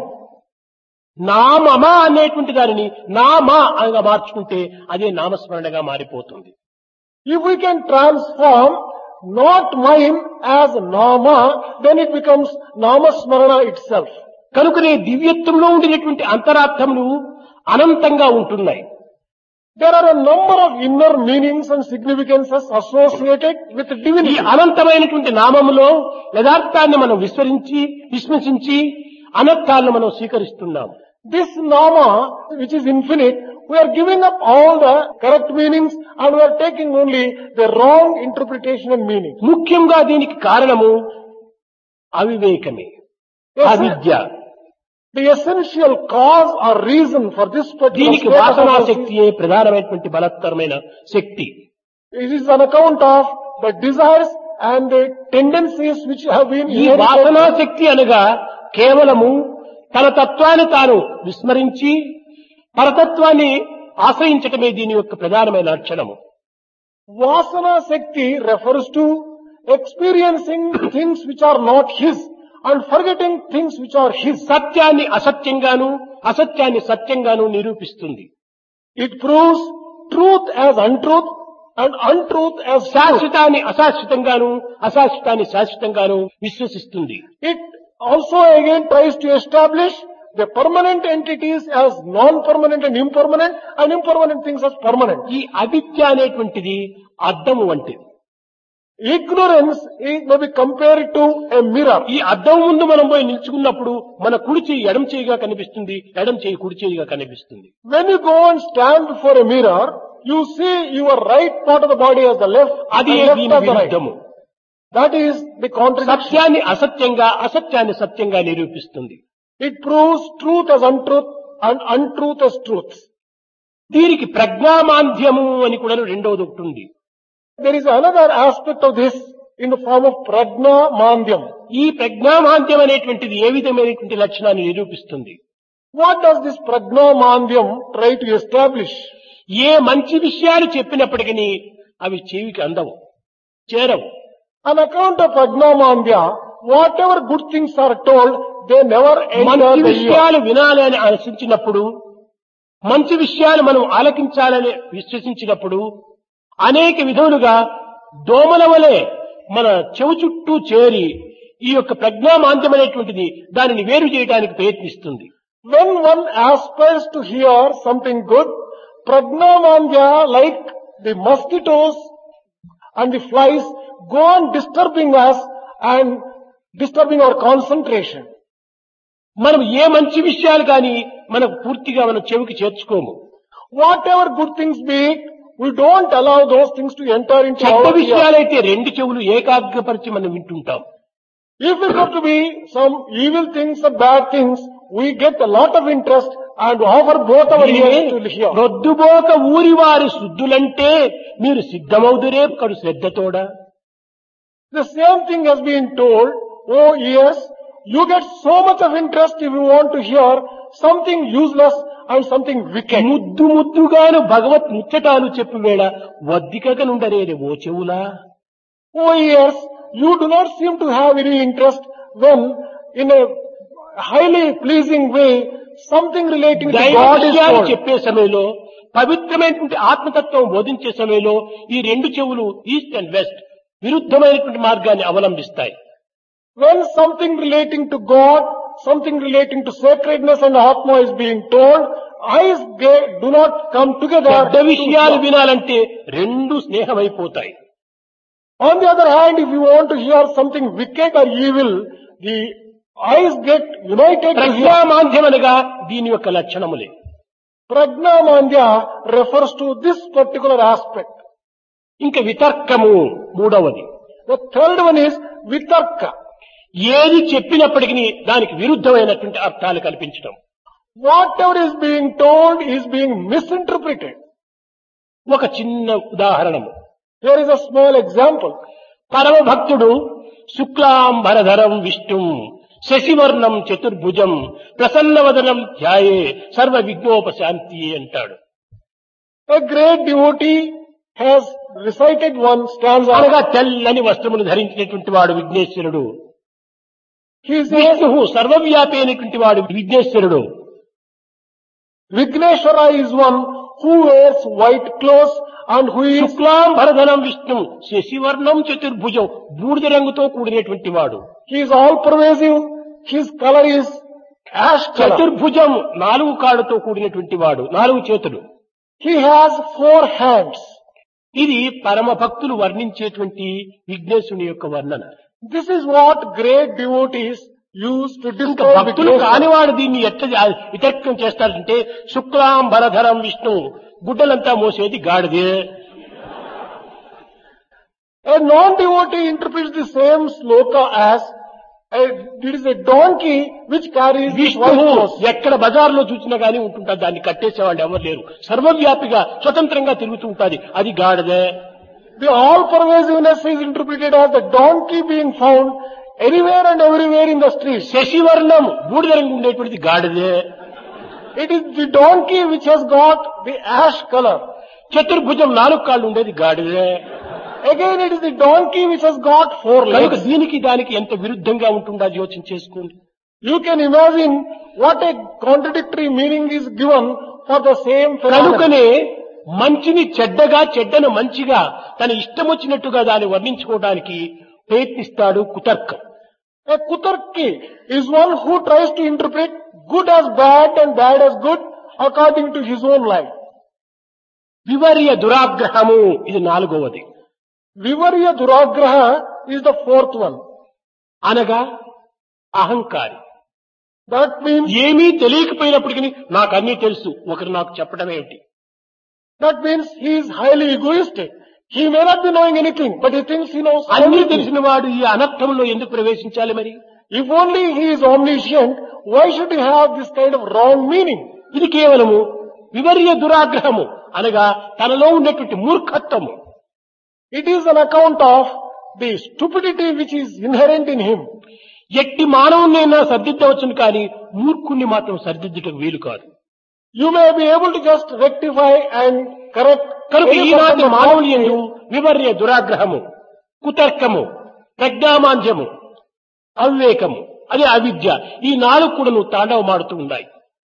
నామమా అనేటువంటి దానిని నామా అనగా మార్చుకుంటే అదే నామస్మరణగా మారిపోతుంది. If we can transform not mine as Nama, then it becomes Namasmarana itself. కనుకనే దివ్యత్వంలో ఉండినటువంటి అంతరార్థములు అనంతంగా ఉంటున్నాయి. There are a number of inner meanings and significances associated with ఈ divinity. అనంతమైనటువంటి నామములో యథార్థాన్ని మనం విస్మరించి విశ్వసించి అనర్థాలను మనం స్వీకరిస్తున్నాం. This Nama, which is infinite, we are giving up all the correct meanings and we are taking only the wrong interpretation and meaning. ముఖ్యంగా దీనికి కారణము అవివేకమే, అవిద్య. The essential cause or reason for this particular దీనికి state of వాసనా affairs శక్తియే ప్రధానమైనటువంటి బలత్తరమైన శక్తి. is- it is on account of the desires and the tendencies which have been ఈ వాసనా inherited. శక్తి అనగా కేవలము తన తత్వాన్ని తాను విస్మరించి పరతత్వాన్ని ఆశ్రయించటమే దీని యొక్క ప్రధానమైన లక్షణము. Vasana Shakti refers to experiencing things which are not his and forgetting things which are his. సత్యాన్ని అసత్యంగాను అసత్యాన్ని సత్యంగాను నిరూపిస్తుంది. It proves truth as untruth and untruth as truth. శాశ్వతాన్ని అశాశ్వతంగాను అశాశ్వతాన్ని శాశ్వతంగాను విశ్వసిస్తుంది. It also again tries to establish the permanent entities as non-permanent and impermanent and impermanent things as permanent. ఈ అవిద్య అనేటువంటిది అద్దము వంటిది. Ignorance is may be compared to a mirror. ఈ అద్దం ముందు మనం పోయి నిల్చుకున్నప్పుడు మన కుడి చేయి ఎడం చేయిగా కనిపిస్తుంది, ఎడం చేయి కుడి చేయిగా కనిపిస్తుంది. When you go and stand before a mirror, you see your right part of the body as the left అది and left దీని as the right. విరుద్ధము. That is the contradiction. సత్యాన్ని అసత్యంగా అసత్యాన్ని సత్యంగా నిరూపిస్తుంది. It proves truth as untruth and untruth as truth. దీనికి ప్రజ్ఞామాంధ్యము అని కూడా రెండవది ఒకటి ఉంది. There is another aspect of this in the form of prajna mandhyam. ఈ ప్రజ్ఞామాంధ్యం అనేటువంటిది ఏ విధమైనటువంటి లక్షణాన్ని నిరూపిస్తుంది? What does this prajna mandhyam try to establish? ఏ మంచి విషయాలు చెప్పినప్పటికీ అవి చెవికి అందవు, చేరవు. On account of Pragnamandya, whatever good things are told, they never enter మంచి the ear. విషయాలు వినాలి అని ఆశించినప్పుడు, మంచి విషయాలు మనం ఆలకించాలని విశ్వసించినప్పుడు అనేక విధములుగా దోమల వలె మన చెవు చుట్టూ చేరి ఈ యొక్క ప్రజ్ఞామాంద్యమైనటువంటిది దానిని వేరు చేయడానికి ప్రయత్నిస్తుంది. When one aspires to hear something good, Pragnamandya, like the mosquitoes and the flies, go on disturbing us and disturbing our concentration. మనం ఏ మంచి విషయాలు కానీ మనకు పూర్తిగా మన చెవికి చేర్చుకోము. Whatever good things be it, we don't allow those things to enter into చెడ్డ our ear. విషయాలైతే రెండు చెవులు ఏకాగ్రపరిచి మనం వింటుంటాం. If it were to be some evil things or bad things, we get a lot of interest and offer both our ears to hear. రొద్దుబోక ఊరి వారి శుద్ధులంటే మీరు సిద్ధమవుదురే కడు శ్రద్ధతోడ. The same thing has been told, oh ears, you get so much of interest if you want to hear something useless and something wicked. ముద్దు ముద్దుగాను భగవత్ ముచ్చటాలు చెప్పు వేళ వద్దికనుండరేరే ఓ చెవులా. Oh ears, you do not seem to have any interest when in a highly pleasing way something relating to దైవ God is విషయాలు told. చెప్పే సమయంలో, పవిత్రమైనటువంటి ఆత్మతత్వం బోధించే సమయంలో ఈ రెండు చెవులు ఈస్ట్ అండ్ వెస్ట్ విరుద్ధమైనటువంటి మార్గాన్ని అవలంబిస్తాయి. When something relating to God, something relating to sacredness and Atma is being told, eyes they do not come together. పెద్ద to విషయాలు hear. వినాలంటే రెండు స్నేహమైపోతాయి. On the other hand, if you want to hear something wicked or evil, the eyes get united to hear. ప్రజ్ఞామాంద్యం అనగా దీని యొక్క లక్షణములే. Pragnamandya refers to this particular aspect. ఇంకా వితర్కము మూడవది. The third one is vitarka. ఏది చెప్పినప్పటికీ దానికి విరుద్ధమైనటువంటి అర్థాలు కల్పించడం. Whatever is being told is being misinterpreted. ఒక చిన్న ఉదాహరణము. Here is a small example. పరమ భక్తుడు శుక్లాంబరధరం విష్ణుం శశివర్ణం చతుర్భుజం ప్రసన్నవదనం ధ్యాయే సర్వ విఘ్నోపశాంతి అంటాడు. A great devotee has recited one stanza. అనగా తెల్లని వస్త్రములు ధరించినటువంటి వాడు విఘ్నేశ్వరుడు. He says, విష్ణువు సర్వవ్యాపి అయినటువంటి వాడు విఘ్నేశ్వరుడు. Vigneshwara is one who wears white clothes and who is శుక్లాంబరధరం విష్ణుం శశివర్ణం చతుర్భుజం బూడిద రంగుతో కూడినటువంటి వాడు. he is all pervasive. His color is ash color. చతుర్భుజం నాలుగు కాళ్ళతో కూడినటువంటి వాడు, నాలుగు చేతులు. He has four hands. ఇది పరమ భక్తులు వర్ణించేటువంటి విఘ్నేశుని యొక్క వర్ణన. This is what great devotees use to ఇంకా describe భక్తులు Vigneshwara. కానివాడు దీన్ని ఎట్లా వితర్కం చేస్తారంటే శుక్లాంబరధరం Vishnu గుడ్డలంతా మోసేది గాడిదే. A non-devotee interprets the same sloka as a, it is a donkey which carries white విష్ణువు clothes. ఎక్కడ బజార్లో చూసినా గానీ ఉంటుంటారు, దాన్ని కట్టేసేవాళ్ళు ఎవరు లేరు. సర్వవ్యాపిగా స్వతంత్రంగా తిరుగుతూ ఉంటుంది, అది గాడిదే. The all-pervasiveness is interpreted as the donkey being found anywhere and everywhere in the streets. శశివర్ణం బూడిద రంగు ఉండేటువంటిది గాడిదే. It is the donkey which has got the ash color. చతుర్భుజం నాలుగు కాళ్ళు ఉండేది గాడిదే. Again, it is the donkey which has got four కనుక legs. దీనికి దానికి ఎంత విరుద్ధంగా ఉంటుందో యోచన చేసుకోండి. You can imagine what a contradictory meaning is given for the same phenomenon. కనుకనే మంచిని చెడ్డగా, చెడ్డను మంచిగా తన ఇష్టం వచ్చినట్టుగా దాన్ని వర్ణించుకోవడానికి ప్రయత్నిస్తాడు కుతర్కం. A kutarki is one who tries to interpret good as bad and bad as good according to his own life. వివర్య దురాగ్రహము ఇది నాలుగవది. Vivarya Duragraha is the fourth one. అనగా అహంకారి. That means, ఏమీ తెలియకపోయినప్పటికీ నాకు అన్నీ తెలుసు, ఒకరు నాకు చెప్పడం ఏమిటి. that means he is highly egoistic. He may not be knowing anything, but he thinks he knows అన్నీ everything. తెలిసిన వాడు ఈ అనర్థంలో ఎందుకు ప్రవేశించాలి మరి? If only he is omniscient, why should he have this kind of wrong meaning? ఇది కేవలము వివర్య దురాగ్రహము అనగా తనలో ఉన్నటువంటి మూర్ఖత్వము. It is an account of the stupidity which is inherent in him. ఎట్టి మానవునైనా సర్దిద్దవచ్చును కానీ మూర్ఖుణ్ణి మాత్రం సర్దిద్దుటకు వీలు కాదు. You may be able to just rectify and correct కనుక any ఈనాటి person of మానవుని wrong యందు వివర్య దురాగ్రహము, కుతర్కము, ప్రజ్ఞామాంద్యము, అవివేకము, అదే అవిద్య, ఈ నాలుగు కూడా నువ్వు తాండవమాడుతూ ఉన్నాయి.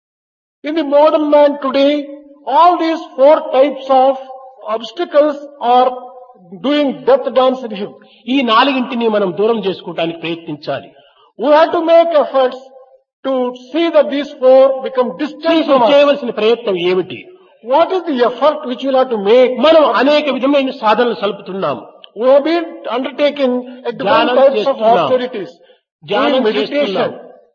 In the modern man today, all these four types of obstacles are doing death dance in him. ఈ నాలుగింటిని మనం దూరం చేసుకోవడానికి ప్రయత్నించాలి. We have to make efforts to see that these four become distant from us. చేయవలసిన ప్రయత్నం ఏమిటి? What is the effort which we have to make? మనం అనేక విధమైన సాధనలు సలుపుతున్నాము. We have been undertaking a different ధ్యానం types of చేస్తున్నాం. austerities. ధ్యానం Doing meditation. చేస్తున్నాం.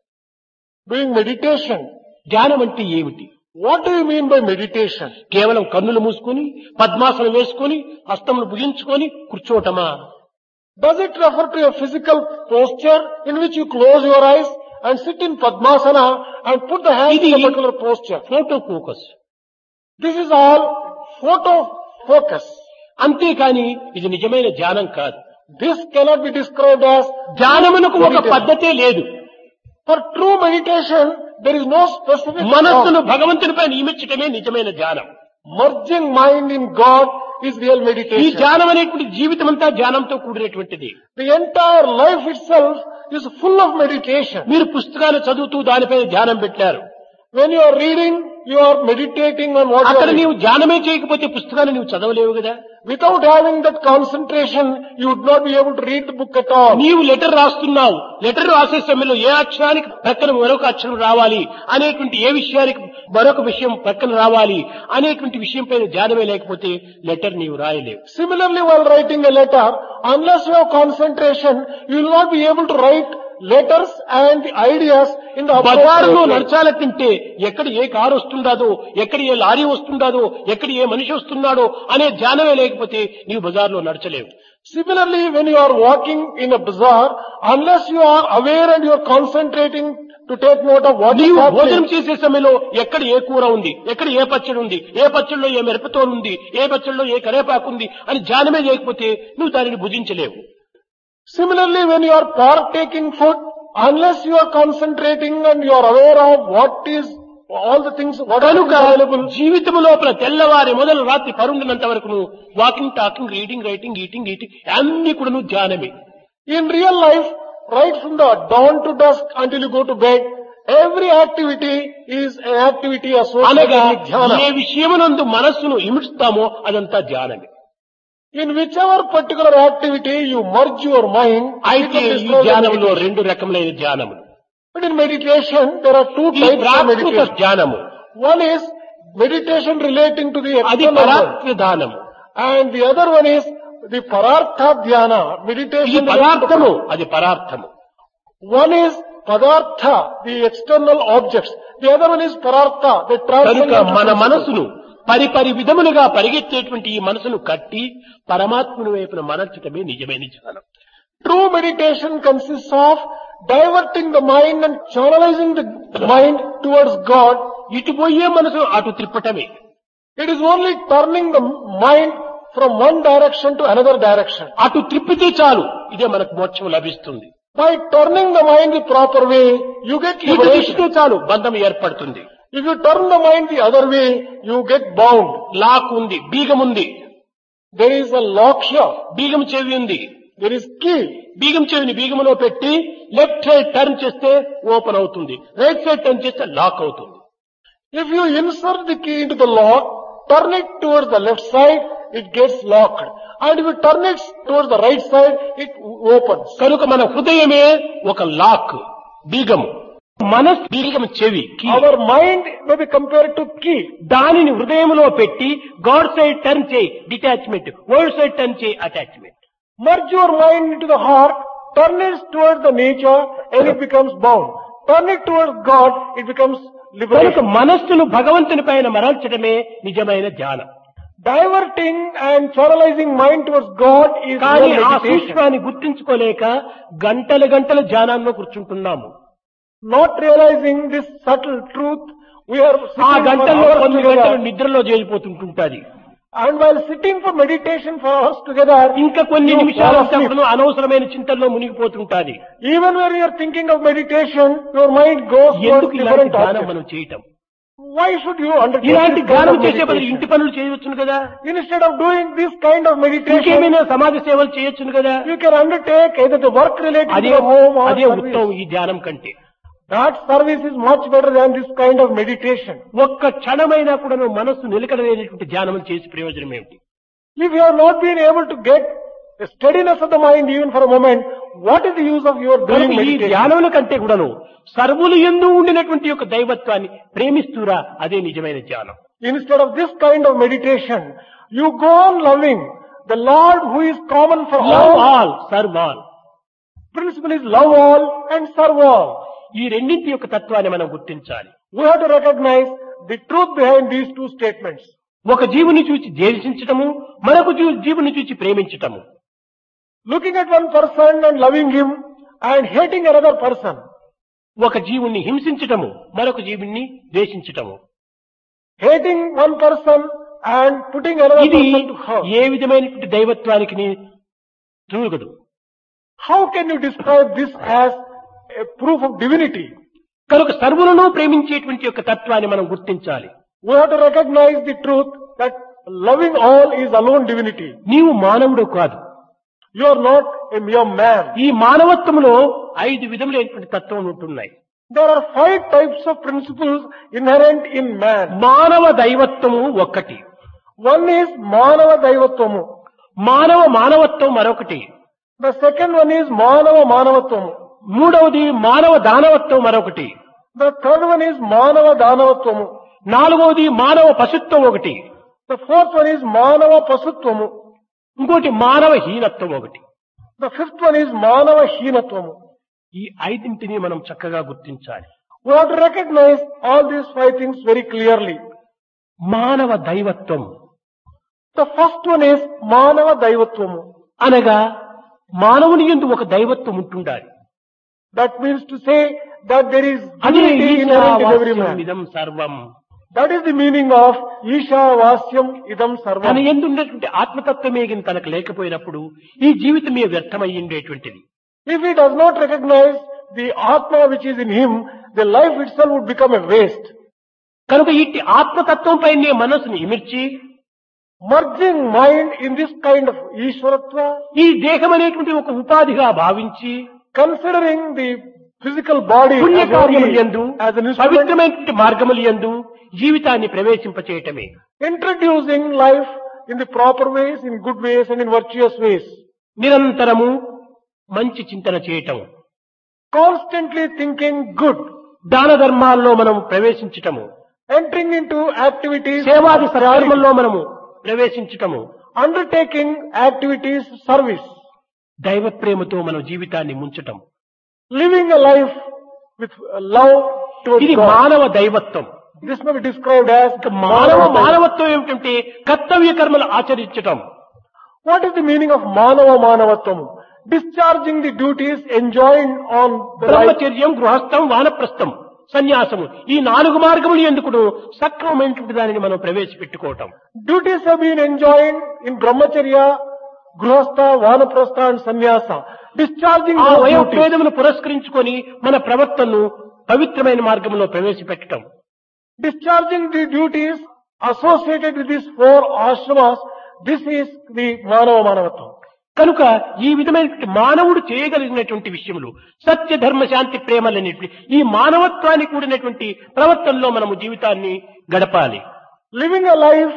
Doing meditation. ధ్యానం అంటే ఏమిటి? What do you mean by meditation? కేవలం కన్నులు మూసుకొని పద్మాసనం వేసుకొని హస్తములు భుజించుకొని కూర్చోటమా? Does it refer to a physical posture in which you close your eyes and sit in Padmasana and put the hands in a particular posture? Photo focus. This is all photo focus. అంతేకాని ఇది నిజమైన ధ్యానం కాదు. This cannot be described as ధ్యానమునకు ఒక meditation. పద్ధతే లేదు. For true meditation, there is no specific మనస్సును form. భగవంతునిపై నియమించటమే నిజమైన ధ్యానం. Merging mind in God is real ఈ meditation. ధ్యానం అనేటువంటి జీవితం అంతా ధ్యానంతో కూడినటువంటిది. The entire life itself is full of meditation. మీరు పుస్తకాలు చదువుతూ దానిపై ధ్యానం పెట్టారు. When you are reading, you are meditating on what you అక్కడ are reading. నీవు ధ్యానమే చేయకపోతే పుస్తకాన్ని నీవు చదవలేవు కదా. Without having that concentration, you would not be able to read the book at all. నీవు లెటర్ రాస్తున్నావు. లెటర్ రాసే సమయంలో ఏ అక్షరానికి ప్రక్కన మరొక అక్షరం రావాలి అనేటువంటి, ఏ విషయానికి మరొక విషయం ప్రక్కన రావాలి అనేటువంటి విషయం పైన ధ్యానమే లేకపోతే లెటర్ నీవు రాయలేవు. Similarly, while writing a letter, unless you have concentration, you will not be able to write letters and the ideas in the బజారులో appropriate way. నడచాలంటే ఎక్కడ ఏ కారు వస్తుండాదో, ఎక్కడ ఏ లారీ వస్తుండాదో, ఎక్కడ ఏ మనిషి వస్తున్నాడో అనే ధ్యానమే లేకపోతే నీవు బజారులో నడచలేవు. Similarly, when you are walking in a bazaar, unless you are aware and you are concentrating to take note of what is నీవు భోజనం happening, చేసే సమయంలో ఎక్కడ ఏ కూర ఉంది, ఎక్కడ ఏ పచ్చడి ఉంది, ఏ పచ్చడిలో ఏ మిరపతోలు ఉంది, ఏ పచ్చడిలో ఏ కరేపాకు ఉంది అని ధ్యానమే లేకపోతే నువ్వు దానిని భుజించలేవు. similarly, when you are partaking food, unless you are concentrating and you are aware of what is all the things, what are కనుక available, జీవితం లోపల తెల్లవారి మొదలు రాత్రి పరుండినంత వరకు నువ్వు walking, talking, reading, writing, eating, eating అన్ని కూడా నువ్వు ధ్యానమే. in real life, right from the dawn to dusk until you go to bed, every activity is an activity associated అనగా with dhyana. ఏ విషయమునందు మనస్సును ఇమిడ్స్తామో అదంతా ధ్యానమే. In whichever particular activity you merge your mind, it అయితే is ఈ described as ధ్యానంలో meditation. రెండు రకములైన ధ్యానములు. But in meditation, there are two ఈ types of ప్రాకృత meditation. ధ్యానము, One is meditation relating to the అది external world, పరాత్మ ధ్యానము. and the other one is the parartha dhyana, ఇది meditation relating to పదార్థము, అది పరార్థము. one is padartha, the external objects. The other one is parartha, the కనుక transcendental మన principle. మనసును పరిపరి విధములుగా పరిగెత్తేటువంటి ఈ మనసును కట్టి పరమాత్మని వైపున మరల్చటమే నిజమైన ధ్యానం. True meditation consists of diverting the mind and channelizing the mind towards God. ఇటు పోయే మనసు అటు త్రిప్పటమే. It is only turning the mind from one direction to another direction. అటు త్రిప్పితే చాలు, ఇదే మనకు మోక్షం లభిస్తుంది. By turning the mind the proper way, you get ఇటు liberation. తిప్పితే చాలు, బంధం ఏర్పడుతుంది. If you turn the mind the other way, you get bound. Lock ఉంది, బీగం ఉంది, There is a lock here. బీగం చెవి ఉంది. There is key. బీగం చెవిని బీగంలో పెట్టి లెఫ్ట్ సైడ్ టర్న్ చేస్తే ఓపెన్ అవుతుంది, రైట్ సైడ్ టర్న్ చేస్తే లాక్ అవుతుంది. If you insert the key into the lock, turn it towards the left side, it gets locked. And if you turn it towards the right side, it opens. కనుక మన హృదయమే ఒక లాక్, బీగము. మనస్ బీగం చెవి, key. Our mind may be compared to key. దానిని హృదయంలో పెట్టి గాడ్ సైడ్ టర్న్ చేయి డిటాచ్మెంట్, వరల్డ్ సైడ్ టర్న్ చేయి attachment. Merge your mind into the heart, turn it towards the nature, and it becomes bound. Turn it towards God, it becomes కనుక liberation. మనస్సును భగవంతుని పైన మరల్చడమే నిజమైన ధ్యానం. Diverting and channelizing mind towards God is కానీ real ఆ meditation. సూక్ష్మాన్ని గుర్తించుకోలేక గంటల గంటల ధ్యానాల్లో కూర్చుంటున్నాము. Not realizing this subtle truth, we are ఆ sitting for గంటల్లో hours కొన్ని గంటలు together. నిద్రలో చేరిపోతుంటుంటాది. And while sitting for meditation for hours together, ఇంకా కొన్ని you నిమిషాలు fall asleep. అంతా అనవసరమైన చింతల్లో మునిగిపోతుంటాది. Even when you are thinking of meditation, your mind goes towards ఎందుకు ఇలాంటి different ధ్యానం objects. మనం చేయటం? Why should you undertake ఇలాంటి this kind ధ్యానం of చేసే బదులు meditation? ఇంటి పనులు చేయవచ్చును కదా, Instead of doing this kind of meditation, ఇంకేమైనా సమాజ సేవలు చేయొచ్చును కదా. you can undertake either the work related to అదే the home or అదే service. ఉత్తమం ఈ ధ్యానం కంటే. That service is much better than this kind of meditation. ఒక్క క్షణమైనా కూడా నువ్వు మనస్సు నిలకడలేనటువంటి ధ్యానం చేసి ప్రయోజనం ఏమిటి? If you have not been able to get the steadiness of the mind even for a moment, what is the use of your doing కనుక ఈ meditation? ధ్యానముల కంటే కూడాను సర్వులు యందు ఉండినటువంటి యొక్క దైవత్వాన్ని ప్రేమిస్తూరా, అదే నిజమైన ధ్యానం. Instead of this kind of meditation, you go on loving the Lord who is common for love all. All serve all. Principle is love all and serve all. ఈ రెండింటి యొక్క తత్వాన్ని మనం గుర్తించాలి. We have to recognize the truth behind these two statements. ఒక జీవుని చూచి ద్వేషించటము, మరొక జీ- జీవుని చూచి ప్రేమించటము. Looking at one person and loving him and hating another person. ఒక జీవుణ్ణి హింసించటము, మరొక జీవుణ్ణి ద్వేషించటము. Hating one person and putting another ఇది person to hurt. ఏ విధమైనటువంటి దైవత్వానికి నీ తూగదు. How can you describe this as a proof of divinity? కనుక సర్వులను ప్రేమించేటువంటి యొక్క తత్వాన్ని మనం గుర్తించాలి. We have to recognize the truth that loving all is alone divinity. నీవు మానవుడు కాదు. You are not a mere man. ఈ మానవత్వంలో ఐదు విధములైనటువంటి తత్వం ఉంటున్నాయి. There are five types of principles inherent in man. మానవ దైవత్వము ఒక్కటి, One is Manava Daivatvamu. మానవ మానవత్వం మరొకటి, The second one is Manava Manavatvamu. మూడవది మానవ దానవత్వం మరొకటి, The third one is Manava Danavatvamu. నాలుగవది మానవ పశుత్వం ఒకటి, The fourth one is Manava Pasutvamu. ఇంకోటి మానవ హీనత్వం ఒకటి. The fifth one is Manava Heenatvamu. ఈ ఐదింటిని మనం చక్కగా గుర్తించాలి. We have to recognize all these five things very clearly. మానవ దైవత్వం The first one is Manava Daivatvamu. అనగా మానవుని యందు ఒక దైవత్వం ఉంటుండాలి. That means to say that there is అదే divinity inherent in every ఈశావాస్యం man. ఇదం సర్వం. That is the meaning of Isha Vasyam Idam తన Sarvam. యందు ఉన్నటువంటి ఆత్మతత్వమే గిన తనకు లేకపోయినప్పుడు ఈ జీవితమే వ్యర్థమయ్యిండేటువంటిది. If he does not recognize the Atma which is in him, the life itself would become a waste. కనుక ఇట్టి ఆత్మతత్వం పైనే మనస్సును ఇమిర్చి Merging mind in this kind of Ishwaratva, ఈ దేహం అనేటువంటి ఒక ఉపాధిగా భావించి considering the physical body as, పుణ్యకార్యములు only, యందు as an instrument, పవిత్రమైనటువంటి మార్గములు యందు జీవితాన్ని ప్రవేశింపచేయటమే. introducing life in the proper ways, in good ways and in virtuous ways. నిరంతరము మంచి చింతన చేయటం, Constantly thinking good, దాన ధర్మాల్లో మనం ప్రవేశించటము, entering into activities, సేవాది సత్కర్మల్లో మనము ప్రవేశించటము, undertaking activities, service, దైవ ప్రేమతో మన జీవితాన్ని ముంచటం, living a life with love towards ఇది God. మానవ దైవత్వం. This may be described as మానవ Manava. మానవత్వం ఏమిటంటే కర్తవ్య కర్మలు ఆచరించటం. What is the meaning of Manava Manavatvam? Discharging the duties enjoined on the life. బ్రహ్మచర్యం, గృహస్థం, వానప్రస్థం, సన్యాసము, ఈ నాలుగు మార్గములు ఎందుకు సక్రమమైనటువంటి దానిని మనం ప్రవేశపెట్టుకోవటం. Duties have been enjoined in Brahmacharya, Grihastha, Vanaprastha and Sannyasa. Discharging ఆ those duties. వయోభేదమును పురస్కరించుకొని మన ప్రవర్తనను పవిత్రమైన మార్గంలో ప్రవేశపెట్టడం. Discharging the duties associated with these four ashramas, this is the Manava Manavatvam. కనుక ఈ విధమైనటువంటి మానవుడు చేయగలిగినటువంటి విషయములు సత్య ధర్మ శాంతి ప్రేమలనేటువంటి ఈ మానవత్వాన్ని కూడినటువంటి ప్రవర్తనలో మనము జీవితాన్ని గడపాలి. Living a life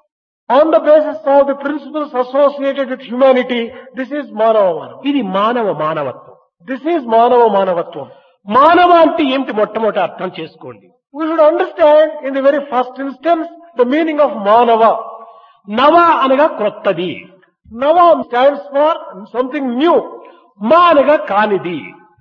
on the basis of the principles associated with humanity, this is Manava Manavatvam. ఇది మానవ మానవత్వం. This is Manava Manavatvam. మానవ అంటే ఏమిటి మొట్టమొదట అర్థం చేసుకోండి. We should understand in the very first instance the meaning of Manava. నవ అనగా క్రొత్తది, Nava stands for something new. మా అనగా కానిది.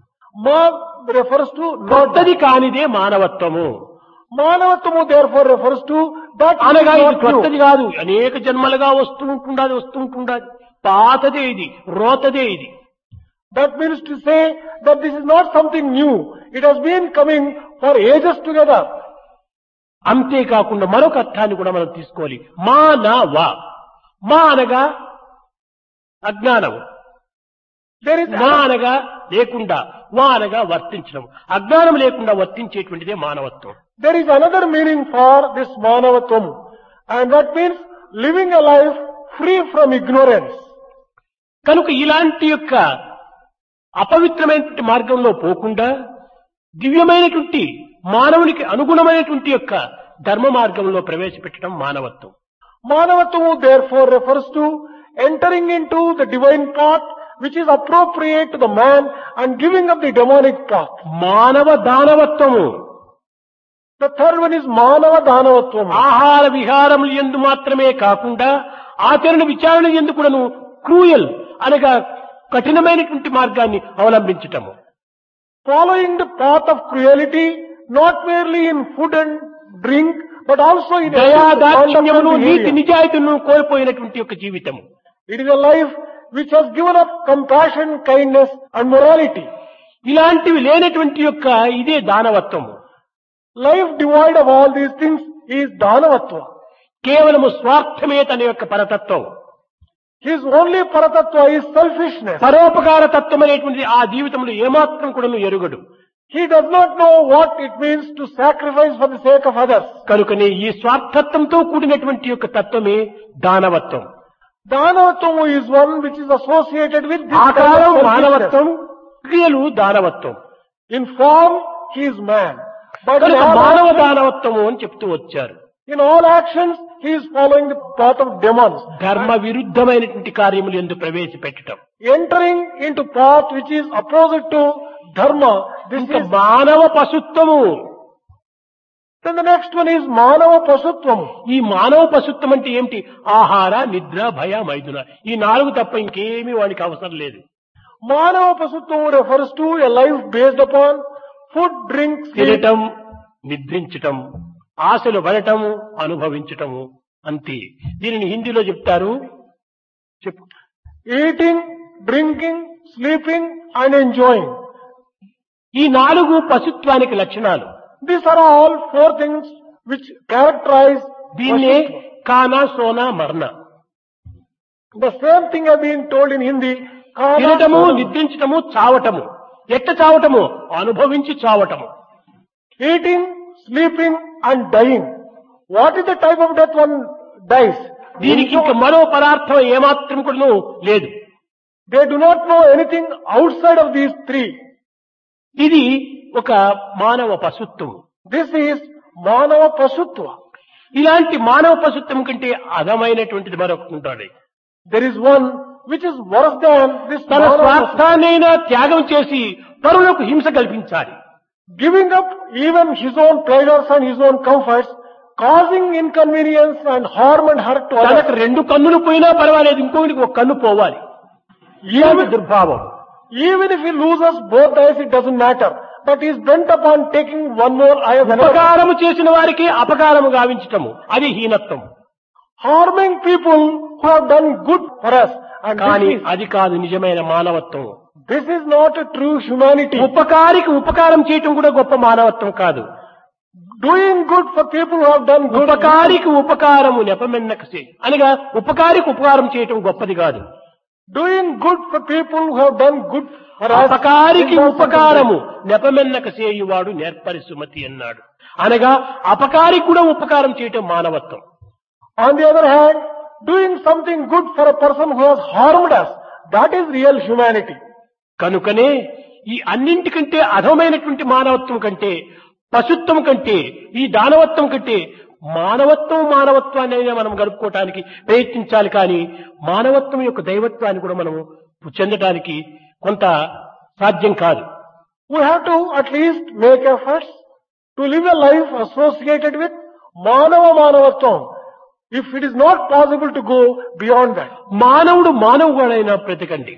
Ma refers to not క్రొత్తది కానిదే మానవత్వము. Manavatvamu therefore refers to that which is అనగా ఇది not క్రొత్తది new. కాదు, అనేక జన్మలుగా వస్తూ ఉంటుండాది వస్తూ ఉంటుండాది పాతదే ఇది, రోతదే ఇది. That means to say that this is not something new. It has been coming for ages together. అంతేకాకుండా మరొక అర్థాన్ని కూడా మనం తీసుకోవాలి. మానవ, మా అనగా అజ్ఞానము, There is నా అనగా లేకుండా, వా అనగా వర్తించడం, అజ్ఞానం లేకుండా వర్తించేటువంటిదే మానవత్వం. There is another meaning for this Manavatvam, and that means living a life free from ignorance. కనుక ఇలాంటి యొక్క అపవిత్రమైనటువంటి మార్గంలో పోకుండా దివ్యమైనటువంటి మానవునికి అనుగుణమైనటువంటి యొక్క ధర్మ మార్గంలో ప్రవేశపెట్టడం మానవత్వం. Manavatvam therefore refers to entering into the divine path which is appropriate to the man and giving up the demonic path. మానవ దానవత్వము. The third one is Manava Danavatvam. ఆహార విహారములు యందు మాత్రమే కాకుండా ఆచరణ విచారణ యందు కూడాను క్రూయల్ అనగా కఠినమైనటువంటి మార్గాన్ని అవలంబించటము. Following the path of cruelty, not merely in food and drink, but also in దయా every దాక్షిణ్యమును conduct and NITI behavior. నిజాయితీలను కోల్పోయినటువంటి యొక్క జీవితము. It is a life which has given up compassion, kindness and morality. ఇలాంటివి లేనటువంటి యొక్క ఇదే దానవత్వము. Life devoid of all these things is Danavatva. కేవలము స్వార్థమే తన యొక్క పరతత్వం. His only Paratattva is selfishness. పరోపకార తత్వం అనేటువంటి ఆ జీవితంలో ఏమాత్రం కూడాను ఎరుగడు. He does not know what it means to sacrifice for the sake of others. కనుకనే ఈ స్వార్థత్వంతో కూడినటువంటి యొక్క తత్వమే దానవత్వం. Danavatvam is one which is associated with this kind ఆకారం of మానవత్వం, selfishness. క్రియలు దానవత్వం. In form, he is man. But in కనుక all, మానవ actions, దానవత్వము అని చెప్తూ వచ్చారు. in all actions, he is following the path of demons. ధర్మ విరుద్ధమైనటువంటి కార్యములు ఎందు ప్రవేశపెట్టడం. Entering into path which is opposite to dharma. This ఇంకా is, మానవ పశుత్వము. then the next one is Manava Pasutvam. ఈ మానవ పశుత్వం అంటే ఏమిటి? ఆహార, నిద్ర, భయ, మైథున, ఈ నాలుగు తప్ప ఇంకేమీ వాడికి అవసరం లేదు. Manava Pasutvam refers to a life based upon food, drink, sleep. తినటం, నిద్రించటం, ఆశలు పడటము, అనుభవించటము, అంతే. దీనిని హిందీలో చెప్తారు, చెప్పు. Eating, drinking, sleeping and enjoying. ఈ నాలుగు పశుత్వానికి లక్షణాలు. These are all four things which characterize దీన్నే Pasutva. కానా, సోనా, మరణ. The same thing has been told in Hindi. Kana, తినటము, Sona. నిద్రించటము, చావటము. ఎట్ట చావటము? అనుభవించి చావటము. Eating, sleeping and dying. What is the type of death one dies? దీనికి ఇంక మరో పదార్థం ఏమాత్రం కూడా లేదు. They do not know anything outside of these three. ఇది ఒక మానవ పశుత్వం. This is Manava Pasutva. ఇలాంటి మానవ పశుత్వం కంటే అధమైనటువంటిది మరొకటి ఉంటుంది. There is one which is worse than this తన Manava Pasutva. స్వార్థాన్నైనా త్యాగం చేసి పరులకు హింస కల్పించాలి. Giving up even his own pleasures and his own comforts, causing inconvenience and harm and hurt to తనకు others. రెండు కన్నులు పోయినా పర్వాలేదు, ఇంకొకటికి ఒక కన్ను పోవాలి. ఇలాంటి దుర్భావం. Even if he loses both eyes, it doesn't matter. But he is bent upon taking one more eye of another. ఉపకారము చేసిన వారికి అపకారము గావించటము, అది హీనత్వం. Harming people who have done good for us. And కానీ this is, అది కాదు నిజమైన మానవత్వం. this is not a true humanity. ఉపకారికి ఉపకారం చేయటం కూడా గొప్ప మానవత్వం కాదు. Doing good for people who have done good. ఉపకారికి ఉపకారము నెపమెన్నకసే అనగా ఉపకారికి ఉపకారం చేయటం గొప్పది కాదు. Doing good for people who have done good for us. అపకారికి is also ఉపకారము నెపమెన్నక చేయువాడు నేర్పరి సుమతి అన్నాడు. అనగా అపకారికి కూడా ఉపకారం చేయటం మానవత్వం. On the other hand, doing something good for a person who has harmed us, that is real humanity. కనుకనే ఈ అన్నింటికంటే అధమైనటువంటి మానవత్వం కంటే, పశుత్వం కంటే, ఈ దానవత్వం కంటే మానవత్వం మానవత్వాన్ని అయినా మనం గడుపుకోవటానికి ప్రయత్నించాలి. కానీ మానవత్వం యొక్క దైవత్వాన్ని కూడా మనం చెందటానికి కొంత సాధ్యం కాదు. We have to at least make efforts to live a life associated with Manava Manavatvam. If it is not possible to go beyond that, మానవుడు మానవుడైనా బ్రతకండి.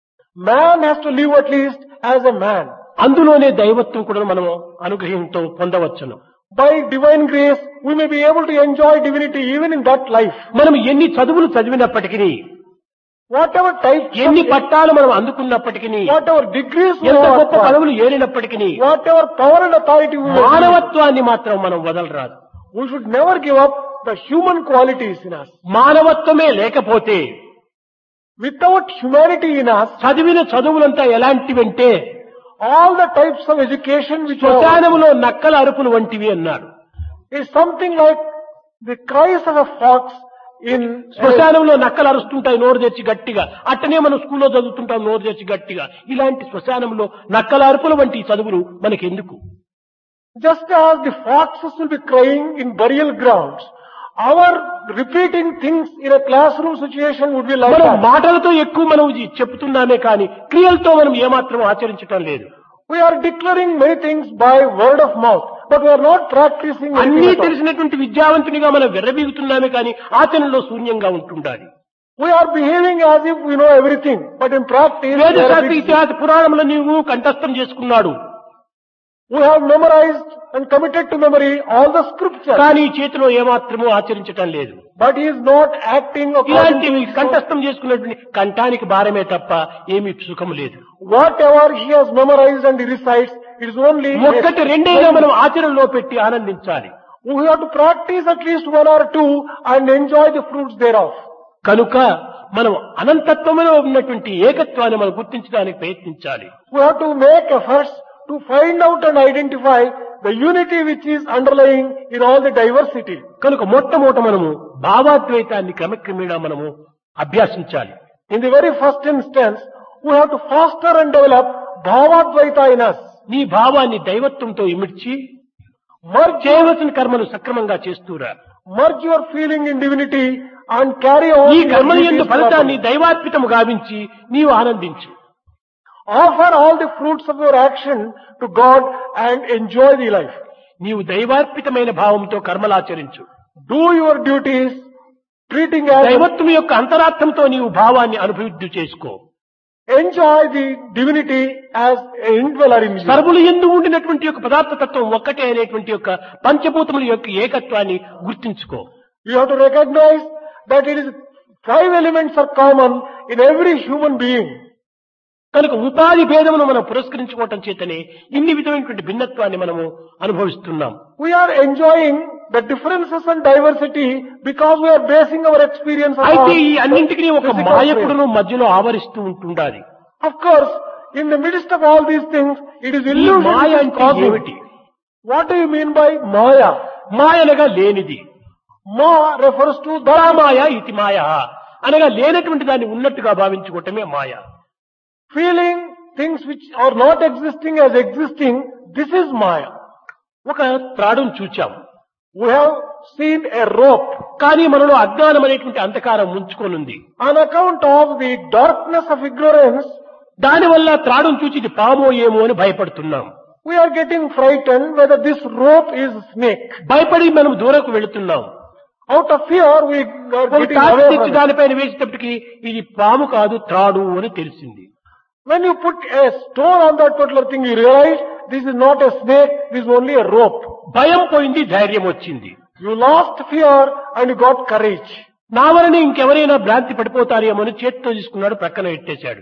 man has to live at least as a man. అందులోనే దైవత్వం కూడా మనం అనుగ్రహంతో పొందవచ్చును. By divine grace, we may be able to enjoy divinity even in that life. మనం ఎన్ని చదువులు చదివినప్పటికీ, Whatever types, ఎన్ని పట్టాలు మనం అందుకున్నప్పటికీ, whatever degrees we ఎంత have గొప్ప acquired, పదవులు ఏలినప్పటికీ whatever power and authority we have, మానవత్వాన్ని మాత్రం మనం వదలరాదు. we should never give up the human qualities in us. మానవత్వమే లేకపోతే Without humanity in us, చదివిన చదువులంతా ఎలాంటివంటే all the types of education which are శ్మశానములో నక్కల అరుపులు వంటివి అన్నారు. is something like the cries of a fox in శ్మశానంలో నక్కలు అరుస్తుంటాయి నోరు తెచ్చి గట్టిగా, అట్టనే మనం స్కూల్లో చదువుతుంటాం నోరు తెచ్చి గట్టిగా. ఇలాంటి శ్మశానంలో నక్కల అరుపుల వంటి చదువులు మనకెందుకు? just as the foxes will be crying in burial grounds, our repeating things in a classroom situation would be like మనం that. మాటలతో ఎక్కువ మనం ఇది చెప్తున్నామే కానీ క్రియలతో మనం ఏమాత్రం ఆచరించటం లేదు. We are declaring many things by word of mouth, but we are not practicing అన్నీ anything at all. తెలిసినటువంటి విద్యావంతునిగా మనం విర్రవీగుతున్నామే కానీ ఆచరణలో శూన్యంగా ఉంటుండాలి. We are behaving as if we know everything, but in practice we వేద are శాస్త్ర big- ఇతిహాస పురాణములు నీవు కంఠస్థం చేసుకున్నాడు, we have memorized and committed to memory all the scriptures, కానీ చేతిలో ఏమాత్రము ఆచరించటం లేదు. but he is not acting according to ఇలాంటివి his- కంఠస్థం చేసుకున్నటువంటి కంఠానికి భారమే తప్ప ఏమీ సుఖము లేదు. whatever he has memorized and he recites, it is only ఒక్కటి రెండైనా మనం ఆచరణలో పెట్టి ఆనందించాలి. we have to practice at least one or two and enjoy the fruits thereof. కనుక మనం అనంతత్వంలో ఉన్నటువంటి ఏకత్వాన్ని మనం గుర్తించడానికి ప్రయత్నించాలి. We have to make efforts to find out and identify the unity which is underlying in all the diversity. కనుక మొట్టమొదట మనము భావాద్వైతాన్ని క్రమక్రమేణా మనము అభ్యాసించాలి. In the very first instance, we have to foster and develop Bhavadvaita in us. నీ భావాన్ని దైవత్వంతో ఇమిడ్చి Merge, చేయవలసిన కర్మలు సక్రమంగా చేస్తూరా. merge your feeling in divinity and carry on ఈ your కర్మల duties యందు ఫలితాన్ని properly. దైవాత్మికము గావించి నీవు ఆనందించు. Offer all the fruits of your action to God and enjoy the life. నీవు దైవార్పితమైన భావంతో కర్మలాచరించు. Do your duties, treating as దైవత్వం యొక్క అంతరార్థంతో నీవు భావాన్ని అనుభూతి చేసుకో. enjoy the divinity as an indweller in you. సర్వులు ఎందు ఉండినటువంటి యొక్క పదార్థ తత్వం ఒక్కటే అనేటువంటి యొక్క పంచభూతముల యొక్క ఏకత్వాన్ని గుర్తించుకో. You have to recognize that it is five elements are common in every human being. కనుక ఉపాధి భేదమును మనం పురస్కరించుకోవటం చేతనే ఇన్ని విధమైనటువంటి భిన్నత్వాన్ని మనము అనుభవిస్తున్నాం. We are enjoying the differences and diversity because we are basing our experience అయితే upon ఈ అన్నింటికీ ఒక physical మాయకుడును మధ్యలో ఆవరిస్తూ ఉంటుండాలి. plane. Of course, in the midst of all these things, it is ఈ illusion మాయ which is అంటే causing. ఏమిటి? What do you mean by Maya? మాయ అనగా లేనిది. Ma refers to ధరా the మాయ ఇతి మాయ అనగా లేనటువంటి దాన్ని ఉన్నట్టుగా భావించుకోవటమే మాయ. feeling things which are not existing as existing. This is Maya. ఒక త్రాడును చూచాం, We have seen a rope. కానీ మనలో అజ్ఞానం అనేటువంటి అంధకారం ముంచుకొనుంది. On account of the darkness of ignorance, దానివల్ల త్రాడును చూచి ఇది పామో ఏమో అని భయపడుతున్నాం. we are getting frightened whether this rope is snake. భయపడి మనం దూరకు వెళుతున్నాం. Out of fear, we are ఒక getting తాటి away తెచ్చి from it. దానిపైన వేసేటప్పటికి ఇది పాము కాదు త్రాడు అని తెలిసింది. When you put a stone on that particular thing, you realize this is not a snake, this is only a rope. భయం పోయింది, ధైర్యం వచ్చింది. You lost fear and you got courage. నా వలన ఇంకెవరైనా భ్రాంతి పడిపోతారేమో అని చేతితో తీసుకున్నాడు, ప్రక్కన పెట్టేశాడు.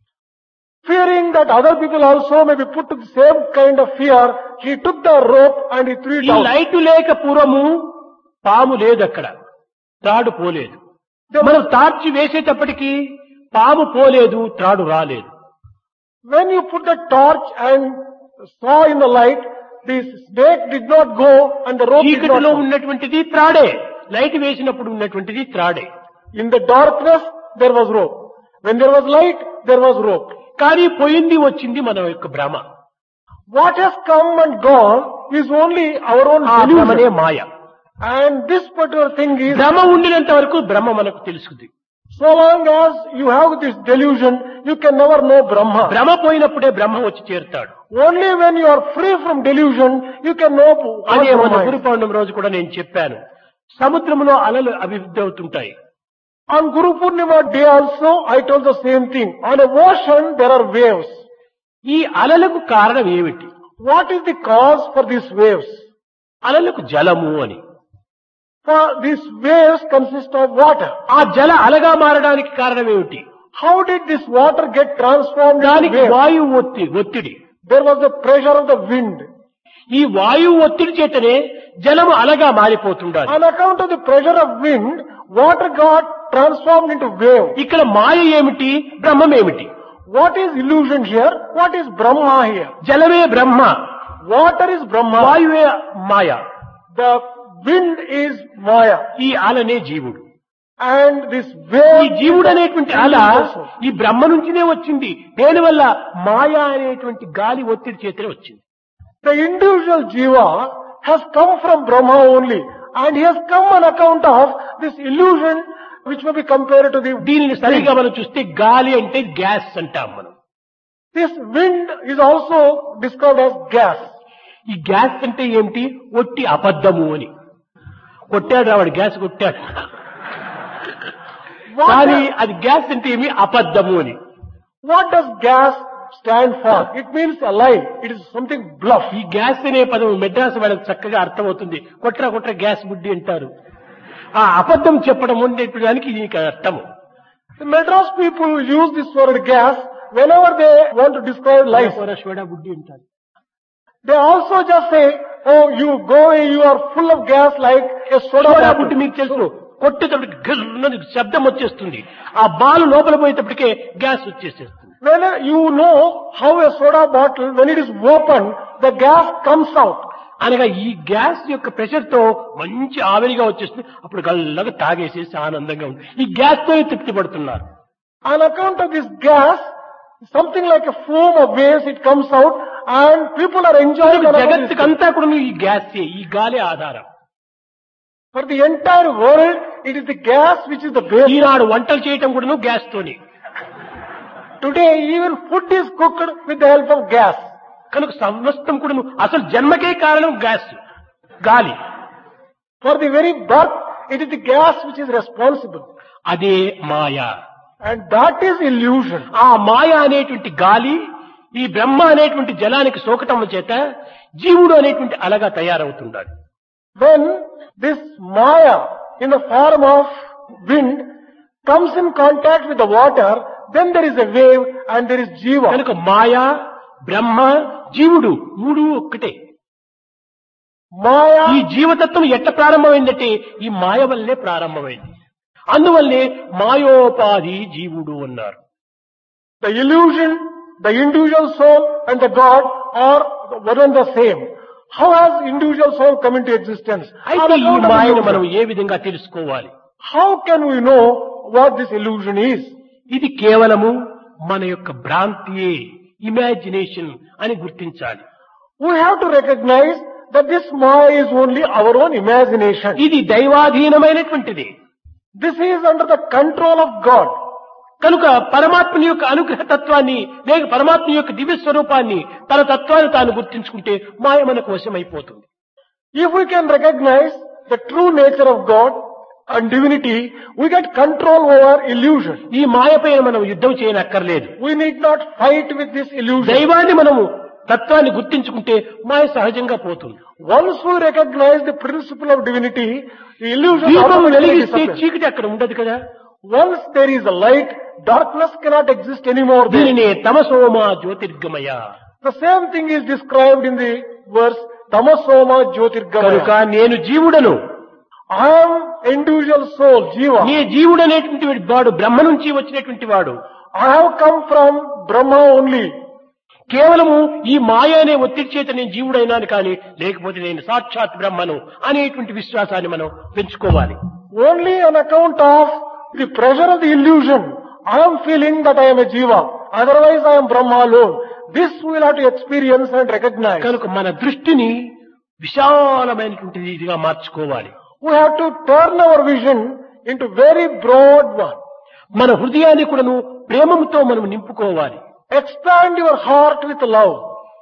Fearing that other people also may be put to the same kind of fear, he took the rope and he threw it ఈ out. లైటు లేక పూర్వము పాము లేదు అక్కడ, త్రాడు పోలేదు. మనం టార్చి వేసేటప్పటికి పాము పోలేదు, త్రాడు రాలేదు. When you put the torch and saw in the light, the snake did not go and the rope did not చీకటిలో go. ఉన్నటువంటిది త్రాడే, లైట్ వేసినప్పుడు ఉన్నటువంటిది త్రాడే. In the darkness, there was rope. When there was light, there was rope. కానీ పోయింది వచ్చింది మన యొక్క భ్రమ. What has come and gone is only our own ఆ భ్రమనే delusion. Maya. And this particular thing is, భ్రమ ఉండినంత వరకు భ్రమ మనకు తెలుసుకుంది. so long as you have this delusion, you can never know Brahma. భ్రమ పోయినప్పుడే బ్రహ్మ వచ్చి చేరుతాడు. Only when you are free from delusion, you can know what అదే మన Brahma గురు is. పౌర్ణమి రోజు కూడా నేను చెప్పాను, సముద్రంలో అలలు అభివృద్ధి అవుతుంటాయి. On Guru Purnima day also, I told the same thing. On a ocean, there are waves. ఈ అలలకు కారణం ఏమిటి? What is the cause for these waves? అలలకు జలము అని. For these waves consist of water. ఆ జల అలగా మారడానికి కారణం ఏమిటి? How did this water get transformed into దానికి waves? వాయువు ఒత్తి ఒత్తిడి. There was the pressure of the wind. ఈ వాయువు ఒత్తిడి చేతనే జలము అలగా మారిపోతుండాలి. On account of the pressure of wind, water got transformed into wave. ఇక్కడ మాయ ఏమిటి, బ్రహ్మం ఏమిటి? What is illusion here? What is Brahma here? జలమే Brahma, Water is Brahma. వాయువే Maya, The wind is Maya. ఈ అలనే జీవుడు. And this ఈ wave, జీవుడు అనేటువంటి అల ఈ బ్రహ్మ నుంచినే వచ్చింది. దేనివల్ల? మాయా అనేటువంటి గాలి ఒత్తిడి చేతిలో వచ్చింది. the individual jiva has come from Brahma only. And he has come on account of this illusion which may be compared to the దీనిని సరిగా మనం చూస్తే గాలి అంటే గ్యాస్ అంటాం మనం. This wind is also described as gas. ఈ గ్యాస్ అంటే ఏమిటి? ఒట్టి అబద్ధము అని. కొట్టాడు రావాడు, గ్యాస్ కొట్టాడు, కానీ అది గ్యాస్ అంటే ఏమి? అబద్ధము అని. What does gas stand for? It means a lie. It is something bluff. ఈ గ్యాస్ అనే పదం మెడ్రాస్ వాళ్ళకి చక్కగా అర్థమవుతుంది. కొట్రా కొట్రా గ్యాస్ బుడ్డి అంటారు. ఆ అబద్ధం చెప్పడం ఉండేటువంటి దానికి దీనికి అర్థము. The Madras people use this word gas whenever they want to describe life. Soda బుడ్డి అంటారు. They also just say, oh, you go away, you are full of gas like a soda soda bottle. బుడ్డి మీకు తెలుసు, కొట్టేటప్పటికి గర్రని శబ్దం వచ్చేస్తుంది. ఆ బాలు లోపల పోయేటప్పటికే గ్యాస్ వచ్చేసేస్తుంది. When you know how a soda bottle, when it is opened, the gas comes out. అనగా ఈ గ్యాస్ యొక్క ప్రెషర్ తో మంచి ఆవిరిగా వచ్చేస్తుంది. అప్పుడు గల్లగా తాగేసేసి ఆనందంగా ఉంది. ఈ గ్యాస్ తో తృప్తి పడుతున్నారు. On account of this gas, something like a foam of waves, it comes out and people are enjoying it. జగత్తుకంతా కూడా ఈ గ్యాస్, ఈ గాలి ఆధారం. For the entire world, it is the gas which is the base. ఈనాడు వంటలు చేయటం కూడా గ్యాస్ తోని. Today, even food is cooked with the help of gas. కనుక సమస్తం కూడా అసలు జన్మకే కారణం గ్యాస్, గాలి. For the very birth, it is the gas which is responsible. అదే మాయా. And that is illusion. ఆ మాయ అనేటువంటి గాలి ఈ బ్రహ్మ అనేటువంటి జలానికి సోకటం చేత జీవుడు అనేటువంటి అలగా తయారవుతున్నాడు. When this Maya in the form of wind comes in contact with the water, then there is a wave and there is Jiva. కనుక మాయా, బ్రహ్మ, జీవుడు మూడు ఒక్కటే. Maya, ఈ జీవతత్వం ఎట్ట ప్రారంభమైందంటే ఈ మాయ వల్లే ప్రారంభమైంది. అందువల్లే మాయోపాధి జీవుడు అన్నారు. the illusion, the individual soul and the God are one and the same. How has individual soul come into existence? అయితే ఈ మాయను మనం ఏ విధంగా తెలుసుకోవాలి? How can we know what this illusion is? ఇది కేవలము మన యొక్క భ్రాంతియే, ఇమాజినేషన్ అని గుర్తించాలి. We have to recognize that this Maya is only our own imagination. ఇది దైవాధీనమైనటువంటిది. This is under the control of God. కనుక పరమాత్మని యొక్క అనుగ్రహ తత్వాన్ని లేక పరమాత్మ యొక్క దివ్య స్వరూపాన్ని తన తత్వాన్ని తాను గుర్తించుకుంటే మాయ మనకు వశమైపోతుంది. If we can recognize the true nature of God and divinity, we get control over illusion. ఈ మాయ పైన మనం యుద్ధం చేయనక్కర్లేదు. We need not fight with this illusion. దైవాన్ని మనము తత్వాన్ని గుర్తించుకుంటే మాయ సహజంగా పోతుంది. Once we recognize the principle of divinity, the illusion దీపం automatically వెలిగిస్తే disappears. చీకటి అక్కడ ఉండదు కదా. Once there is a light, darkness cannot exist anymore there. దీనినే తమసోమా జ్యోతిర్గమయ. The same thing is described in the verse Tamasoma కనుక Jyotirgamaya. నేను జీవుడను, I am individual soul, Jiva. నీ జీవుడు అనేటువంటి వాడు బ్రహ్మ నుంచి వచ్చినటువంటి వాడు. I have come from Brahma only. కేవలము ఈ మాయ అనే ఒత్తిడి చేత నేను జీవుడైనాను కానీ లేకపోతే నేను సాక్షాత్ బ్రహ్మను అనేటువంటి విశ్వాసాన్ని మనం పెంచుకోవాలి. Only on account of the pressure of the illusion, I am feeling that I am a Jiva. Otherwise I am Brahma alone. This we will have to experience and recognize. కనుక మన దృష్టిని విశాలమైనటువంటి ఇదిగా మార్చుకోవాలి. We have to turn our vision into very broad one. మన హృదయాన్ని కూడాను ప్రేమముతో మనం నింపుకోవాలి. Expand your heart with love.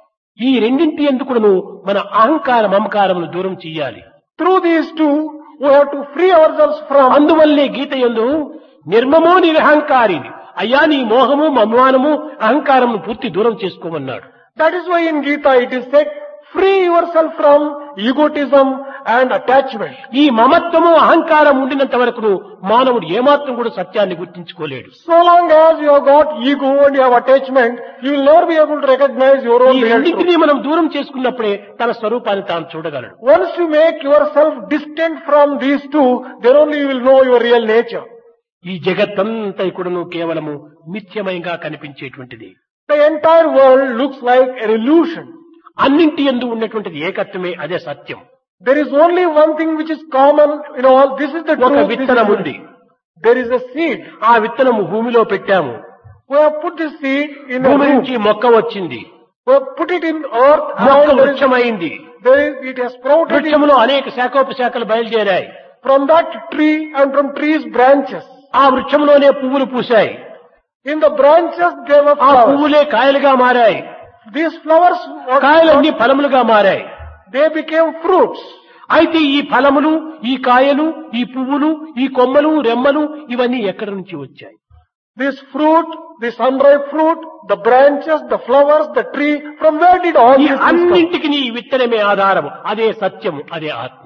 ఈ రెండింటి ఎందుకు కూడాను మన అహంకార మమకారమును దూరం చెయ్యాలి. Through these two, we have to free ourselves from. అందువల్లే గీత యందు నిర్మమో నిరహంకారి, అయ్యా నీ మోహము మన్వానము అహంకారమును పూర్తి దూరం చేసుకోమన్నాడు. That is why in Gita it is said, free yourself from egotism and attachment. ఈ మమత్వము అహంకారం ఉండినంత వరకు మానవుడు ఏమాత్రం కూడా సత్యాన్ని గుర్తించుకోలేడు. So long as you have got ego and you have attachment, you will never be able to recognize your own ఈ real truth. రెండింటినీ మనం దూరం చేసుకున్నప్పుడే తన స్వరూపాన్ని తాను చూడగలడు. Once you make yourself distant from these two, then only you will know your real nature. ఈ జగత్తంతా కూడాను కేవలము మిథ్యమయంగా కనిపించేటువంటిది. The entire world looks like an illusion. అన్నింటి యందు ఉన్నటువంటిది ఏకత్వమే, అదే సత్యం. There is only one thing which is common in all. This is the ఒక truth. విత్తనం ఉంది. There is a seed. ఆ విత్తనము భూమిలో పెట్టాము. We have put this seed in a భూమి root. నుంచి మొక్క వచ్చింది. We have put it in earth. మొక్క And there is, వృక్షమైంది. there is, it has sprouted. వృక్షములో అనేక శాఖోపశాఖలు బయలుదేరాయి. From that tree and from trees branches. ఆ వృక్షంలోనే పువ్వులు పూశాయి. In the branches there were ఆ flowers. పువ్వులే కాయలుగా మారాయి. These flowers, what- కాయలన్నీ ఫలములుగా మారాయి. they became fruits. అయితే ఈ ఫలములు, ఈ కాయలు, ఈ పువ్వులు, ఈ కొమ్మలు, రెమ్మలు ఇవన్నీ ఎక్కడి నుంచి వచ్చాయి? This fruit, this unripe fruit, the branches, the flowers, the tree, from where did all ఈ these things come? అన్నింటికి ఈ విత్తనమే ఆధారము, అదే సత్యము, అదే ఆత్మ.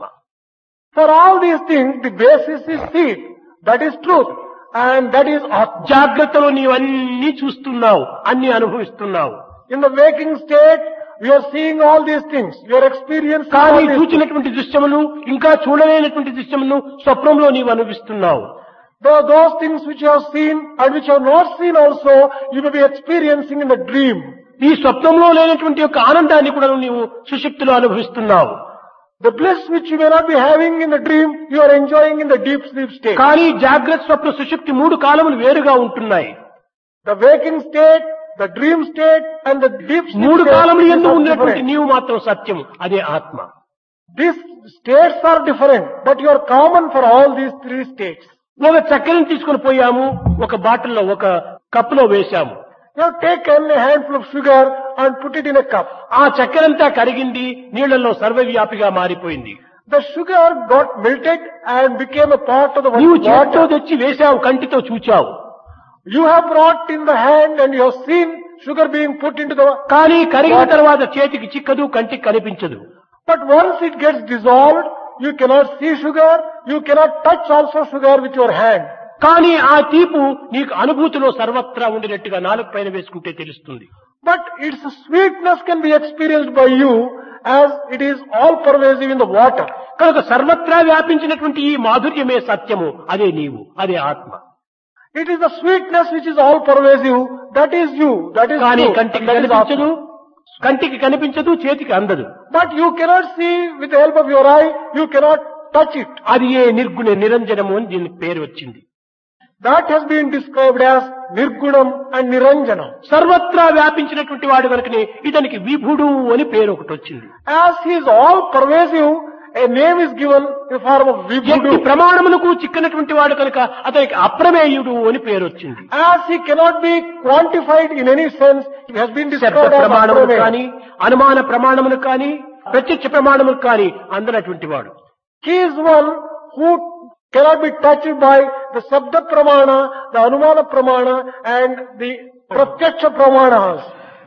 For all these things, the basis is seed. That is truth. And that is Atma. జాగ్రత్తలో నీవన్నీ చూస్తున్నావు, అన్ని అనుభవిస్తున్నావు. In the waking state, we are seeing all these things. You are experiencing all కానీ these things. చూచినటువంటి దృశ్యములు, ఇంకా చూడలేనటువంటి దృశ్యమును స్వప్నంలో నీవు అనుభవిస్తున్నావు. Though those things which you have seen and which you have not seen also, you may be experiencing in the dream. ఈ స్వప్నంలో లేనటువంటి యొక్క ఆనందాన్ని కూడా నీవు సుషుప్తిలో అనుభవిస్తున్నావు. The bliss which you may not be having in the dream, you are enjoying in the deep sleep state. కానీ జాగ్రత్త స్వప్న సుషుప్తి మూడు కాలములు వేరుగా ఉంటున్నాయి. The waking state, the dream state and the deep sleep మూడు state కాలములు is ఎందు all ఉన్నటువంటి different. నీవు మాత్రం సత్యం, అదే ఆత్మ. These states are different, but you are common for all these three states. ఒక చక్కెరను తీసుకుని పోయాము, ఒక బాటిల్లో ఒక కప్పులో వేశాము. You have taken a handful of sugar and put it in a cup. ఆ చక్కెరంతా కరిగింది, నీళ్లలో సర్వవ్యాపిగా మారిపోయింది. The sugar got melted and became a part of the నీవు చేతితో water. తెచ్చి వేశావు, కంటితో చూచావు. You have brought in the hand and you have seen sugar being put into the... కానీ కరిగిన తర్వాత చేతికి చిక్కదు, కంటికి కనిపించదు. But once it gets dissolved, you cannot see sugar, you cannot touch also sugar with your hand. కానీ ఆ తీపు నీకు అనుభూతిలో సర్వత్రా ఉండినట్టుగా నాలుగు పైన వేసుకుంటే తెలుస్తుంది. But its sweetness can be experienced by you as it is all pervasive in the water. కనుక సర్వత్రా వ్యాపించినటువంటి ఈ మాధుర్యమే సత్యము, అదే నీవు, అదే ఆత్మ. It is the sweetness which is all pervasive, that is you, that is కానీ you, కంటికి that is కనిపించదు, Atma. కంటికి కనిపించదు, చేతికి అందదు. But you cannot see with the help of your eye, you cannot touch it. అది ఏ నిర్గుణ నిరంజనము అని దీనికి పేరు వచ్చింది. That has been described as Nirgunam and Niranjanam. సర్వత్రా వ్యాపించినటువంటి వాడు కనుకనే ఇతనికి విభుడు అని పేరు ఒకటి వచ్చింది. As he is all pervasive, a name is given in the form of ఎట్టి Vibhudu. ప్రమాణములకు చిక్కనటువంటి వాడు కనుక అతనికి అప్రమేయుడు అని పేరు వచ్చింది. As he cannot be quantified in any sense, it has been శబ్ద described as ప్రమాణములు Aprameya. కానీ, అనుమాన ప్రమాణములు కానీ, ప్రత్యక్ష ప్రమాణములు కానీ అందనటువంటి వాడు. He is one who cannot be touched by the Sabda Pramana, the Anumana Pramana and the Pratyaksha Pramanas.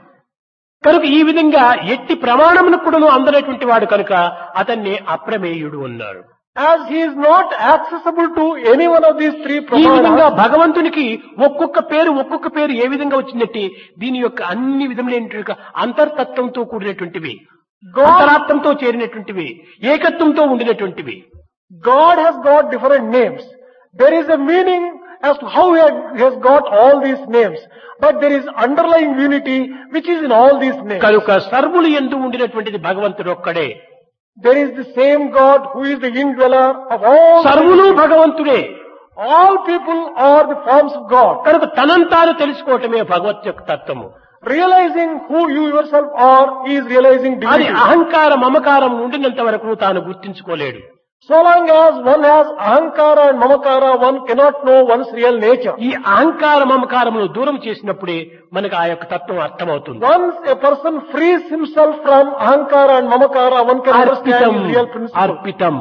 కనుక ఈ విధంగా ఎట్టి ప్రమాణములకు కూడా అందనటువంటి వాడు కనుక అతన్ని అప్రమేయుడు అన్నారు. As he is not accessible to any one of these three ఈ విధంగా Pramanas, భగవంతునికి ఒక్కొక్క పేరు ఒక్కొక్క పేరు ఏ విధంగా వచ్చిందంటే దీని యొక్క అన్ని విధములైన అంతర్తత్వంతో కూడినటువంటివి, God, అంతరాత్మంతో చేరినటువంటివి, ఏకత్వంతో ఉండినటువంటివి. God has got different names. There is a meaning as to how he had- he has got all these names. But there is underlying unity which is in all these names. కనుక సర్వులు యందు ఉండినటువంటిది భగవంతుడు ఒక్కడే. There is the same God who is the indweller of all. సర్వులు భగవంతుడే. All people are the forms of God. కనుక తనంతాను తెలుసుకోవటమే భగవత్ యొక్క తత్వము. Realizing who you yourself are is realizing అది divinity. అహంకార మమకారం ఉండినంత వరకు తాను గుర్తించుకోలేడు. So long as one has ahankara and mamakara, one cannot know one's real nature. ఈ అహంకార మమకారమును దూరం చేసినప్పుడే మనకు ఆ యొక్క తత్వం అర్థమవుతుంది. Once a person frees himself from ahankara and mamakara, one can అర్పితం, understand his real principle. అర్పితం.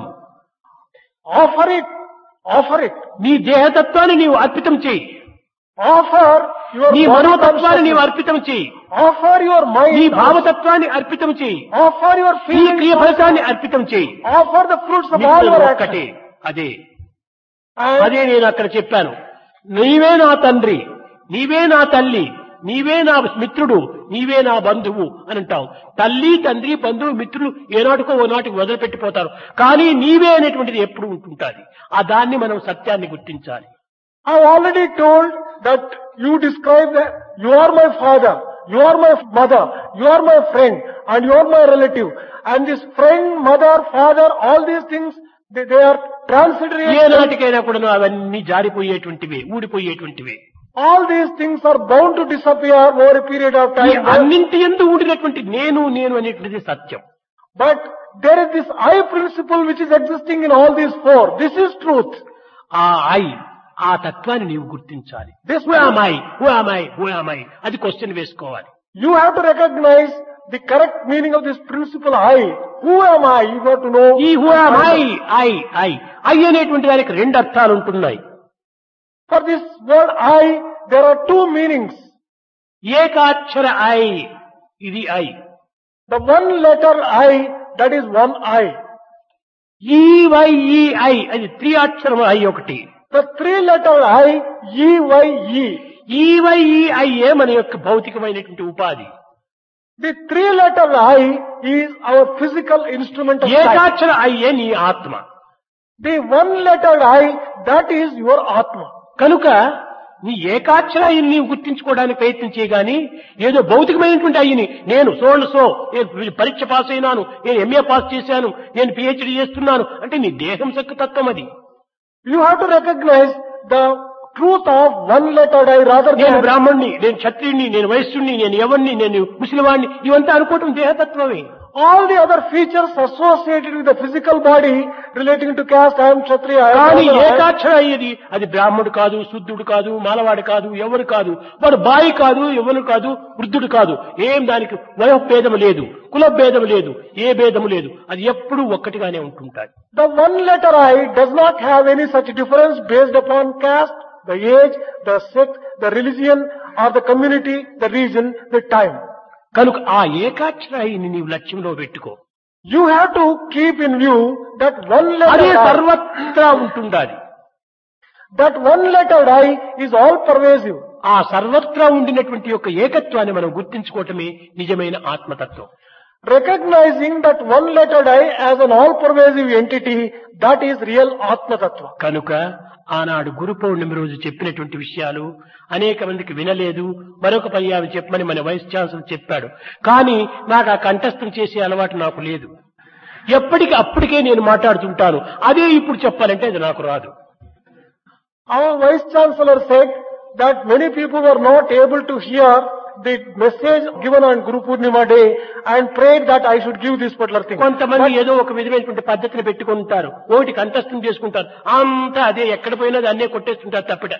Offer it. Offer it. నీ దేహతత్వాన్ని నీవు అర్పితం చేయి. Offer your నీ body మనోతత్వాన్ని నీవు consciousness. అర్పితం చేయి. Offer your mind. నీ భావతత్వాన్ని అర్పితం చేయి. Offer your నీ feelings. క్రియ ఫలితాన్ని అర్పితం చేయి. Offer the fruits of all మిత్రులు your ఒక్కటే. actions. అదే And అదే నేను అక్కడ చెప్పాను. నీవే నా తండ్రి, నీవే నా తల్లి, నీవే నా మిత్రుడు, నీవే నా బంధువు అని అంటాం. తల్లి, తండ్రి, బంధువు, మిత్రులు ఏనాటికో ఓనాటికి వదిలిపెట్టిపోతారు. కానీ నీవే అనేటువంటిది ఎప్పుడు ఉంటుంటాది. ఆ దాన్ని మనం సత్యాన్ని గుర్తించాలి. I've already told that you describe that you are my father, you are my mother, you are my friend, and you are my relative. And this friend, mother, father, all these things, they, they are transitory. ఏ నాటికైనా కూడా అవన్నీ జారిపోయేటువంటివి, ఊడిపోయేటువంటివి. All these things are bound to disappear over a period of ఈ time. అన్నింటి యందు ఊడినటువంటి నేను నేను అనేటువంటిది సత్యం. But there is this I principle which is existing in all these four. This is truth. ఆ ఐ, ఆ తత్వాన్ని నీవు గుర్తించాలి. This who am I? Who am I? Who am I? అది క్వశ్చన్ వేసుకోవాలి. You have to recognize the correct meaning of this principle I. Who am I? You got to know. ఈ who am I? I I I అనేటువంటి దానికి రెండు అర్థాలు ఉంటున్నాయి. For this word I, there are two meanings. ఏకాక్షర ఐ, ఇది I. The one letter I, that is one I. E Y E I, అది త్రీ అక్షరం ఐ ఒకటి. The three letter I, E Y E. E Y E I ఏ మన యొక్క భౌతికమైనటువంటి ఉపాధి. The three letter I is our physical instrument of sight. ఏకాక్షర ఐ ఏ నీ ఆత్మ. The one letter I, that is your Atma. కనుక నీ ఏకాక్షర అయ్యని నీవు గుర్తించుకోవడానికి ప్రయత్నం చేయగాని ఏదో భౌతికమైనటువంటి అయ్యని నేను సో అండ్ సో, నేను పరీక్ష పాస్ అయినాను, నేను ఎంఏ పాస్ చేశాను, నేను పిహెచ్డి చేస్తున్నాను అంటే నీ దేహం సక్కు తత్వం అది. You have to recognize the truth of one letter I rather నేను than బ్రాహ్మణ్ణి, నేను క్షత్రియుణ్ణి, నేను వైశ్యుణ్ణి, నేను ఎవరిని, నేను ముసలివాణ్ణి, ఇవంతా అనుకోవటం దేహతత్వమే. all the other features associated with the physical body relating to caste, I am Kshatriya, I am కానీ Brahmana, I am- ఏకాక్షర అయ్యేది అది బ్రాహ్మణుడు కాదు, శుద్ధుడు కాదు, మాలవాడు కాదు, ఎవరు కాదు, వాడు బాయి కాదు, ఎవరు కాదు, వృద్ధుడు కాదు, ఏం దానికి వయోభేదం లేదు, కుల భేదం లేదు, ఏ భేదము లేదు, అది ఎప్పుడూ ఒక్కటిగానే ఉంటుంటాయి. The one letter I does not have any such difference based upon caste, the age, the sex, the religion, or the community, the region, the time. కనుక ఆ ఏకాక్షర అయ్యని నీవు లక్ష్యంలో పెట్టుకో. You have to keep in view that one అదే letter I, సర్వత్రా ఉంటుండాలి. that one letter I is all pervasive. ఆ సర్వత్రా ఉండినటువంటి యొక్క ఏకత్వాన్ని మనం గుర్తించుకోవటమే నిజమైన ఆత్మతత్వం. Recognizing that one letter I as an all pervasive entity, that is real Atma Tattva. కనుక ఆనాడు గురు పౌర్ణమి రోజు చెప్పినటువంటి విషయాలు అనేక మందికి వినలేదు. మరొక పర్యాయం చెప్పమని మన వైస్ ఛాన్సలర్ చెప్పాడు. కానీ నాకు ఆ కంఠస్థం చేసే అలవాటు నాకు లేదు. ఎప్పటికి అప్పటికే నేను మాట్లాడుతుంటాను. అదే ఇప్పుడు చెప్పాలంటే అది నాకు రాదు. Our Vice Chancellor said that many people were not able to hear the message given on Guru Purnima day and prayed that I should give this particular thing. కొంతమంది ఏదో ఒక విధమైనటువంటి పద్ధతిని పెట్టుకుంటారు, ఒకటి కంఠస్థం చేసుకుంటారు, అంతా అదే ఎక్కడ పోయినా అన్నే కొట్టేస్తుంటారు తప్పిట.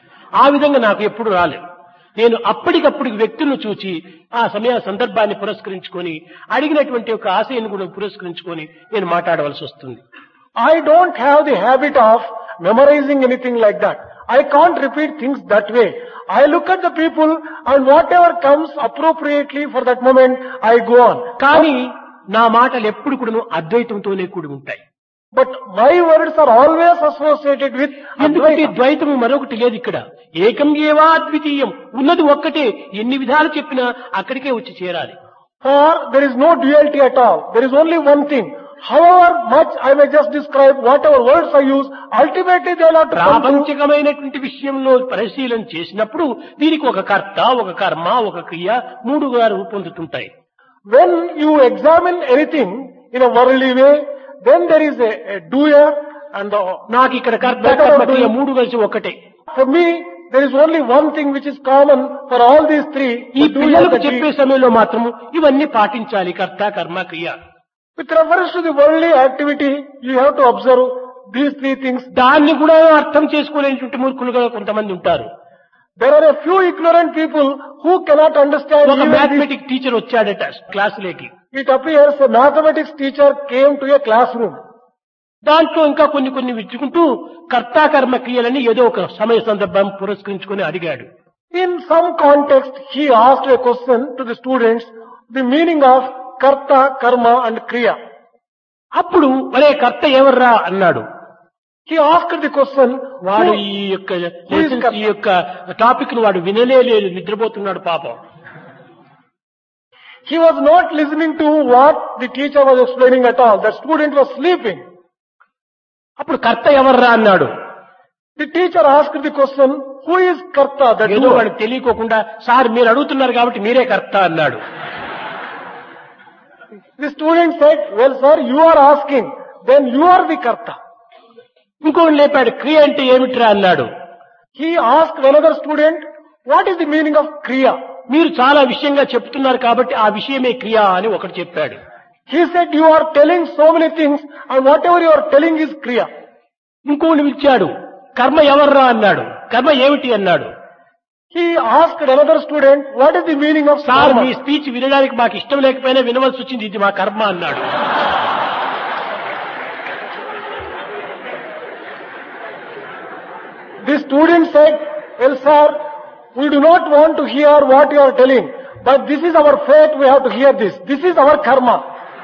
ఆ విధంగా నాకు ఎప్పుడు రాలేదు. నేను అప్పటికప్పుడు వ్యక్తులను చూచి ఆ సమయ సందర్భాన్ని పురస్కరించుకొని అడిగినటువంటి ఒక ఆశయాన్ని కూడా పురస్కరించుకొని నేను మాట్లాడవలసి వస్తుంది. I don't have the habit of memorizing anything like that. I can't repeat things that way. I look at the people and whatever comes appropriately for that moment, I go on. కానీ నా మాటలు ఎప్పుడు కూడా అద్వైతంతోనే కూడి ఉంటాయి. But my words are always associated with ఎందుకంటే Advaita. ద్వైతము మరొకటి లేదు ఇక్కడ. ఏకం ఏవా అద్వితీయం, ఉన్నది ఒక్కటే. ఎన్ని విధాలు చెప్పినా అక్కడికే వచ్చి చేరాలి. For there is no duality at all. There is only one thing. However much I may just describe whatever words I use, ultimately they will have to come to. ప్రాపంచికమైనటువంటి విషయంలో పరిశీలన చేసినప్పుడు దీనికి ఒక కర్త, ఒక కర్మ, ఒక క్రియ మూడుగా రూపొందుతుంటాయి. When you examine anything in a worldly way, then there is a, a doer and the. నాకు ఇక్కడ కర్త, కర్మ, క్రియ మూడు కలిసి ఒకటే. For me, there is only one thing which is common for all these three. ఈ the doer, పిల్లలకు the చెప్పే deed. సమయంలో మాత్రము ఇవన్నీ పాటించాలి. కర్త, కర్మ, క్రియ. With reference to the worldly activity, you have to observe these three things. దాన్ని కూడా అర్థం చేసుకోలేనటువంటి మూర్ఖులుగా కొంతమంది ఉంటారు. There are a few ignorant people who cannot understand ఒక even this. మ్యాథమెటిక్ టీచర్ వచ్చాడట క్లాసులోకి. It appears a mathematics teacher came to a classroom. దాంట్లో ఇంకా కొన్ని కొన్ని విచ్చుకుంటూ కర్తా కర్మ క్రియలని ఏదో ఒక సమయ సందర్భం పురస్కరించుకొని అడిగాడు. In some context, he asked a question to the students, the meaning of karta, karma and kriya. అప్పుడు ఒరే కర్త ఎవర్రా అన్నాడు. He asked the question, వాడు who- ఈ యొక్క lessons, ఈ యొక్క టాపిక్ ను వాడు వినలే లేదు, నిద్రపోతున్నాడు పాపం. he was not listening to what the teacher was explaining at all. The student was sleeping. అప్పుడు కర్త ఎవర్రా అన్నాడు. The teacher asked the question, who is Karta? The ఏదో doer. వాడికి తెలియకోకుండా సార్ మీరు అడుగుతున్నారు కాబట్టి మీరే కర్త అన్నాడు. The student said, well sir, you are asking, then you are the Karta. ఇంకోటి లేపాడు, క్రియ అంటే ఏమిట్రా అన్నాడు. He asked another student, what is the meaning of Kriya? మీరు చాలా విషయంగా చెప్తున్నారు కాబట్టి ఆ విషయమే క్రియ అని ఒకటి చెప్పాడు. He said, you are telling so many things and whatever you are telling is Kriya. ఇంకోటి ఇచ్చాడు, కర్మ ఎవర్రా అన్నాడు. కర్మ ఏమిటి అన్నాడు. He asked another student, what is the meaning of sir మీ karma? స్పీచ్ వినడానికి మాకు ఇష్టం లేకపోయినా వినవలసి వచ్చింది, ఇది మా కర్మ అన్నాడు. The student said, well sir, we do not want to hear what you are telling, but this is our fate, we have to hear this. This is our karma.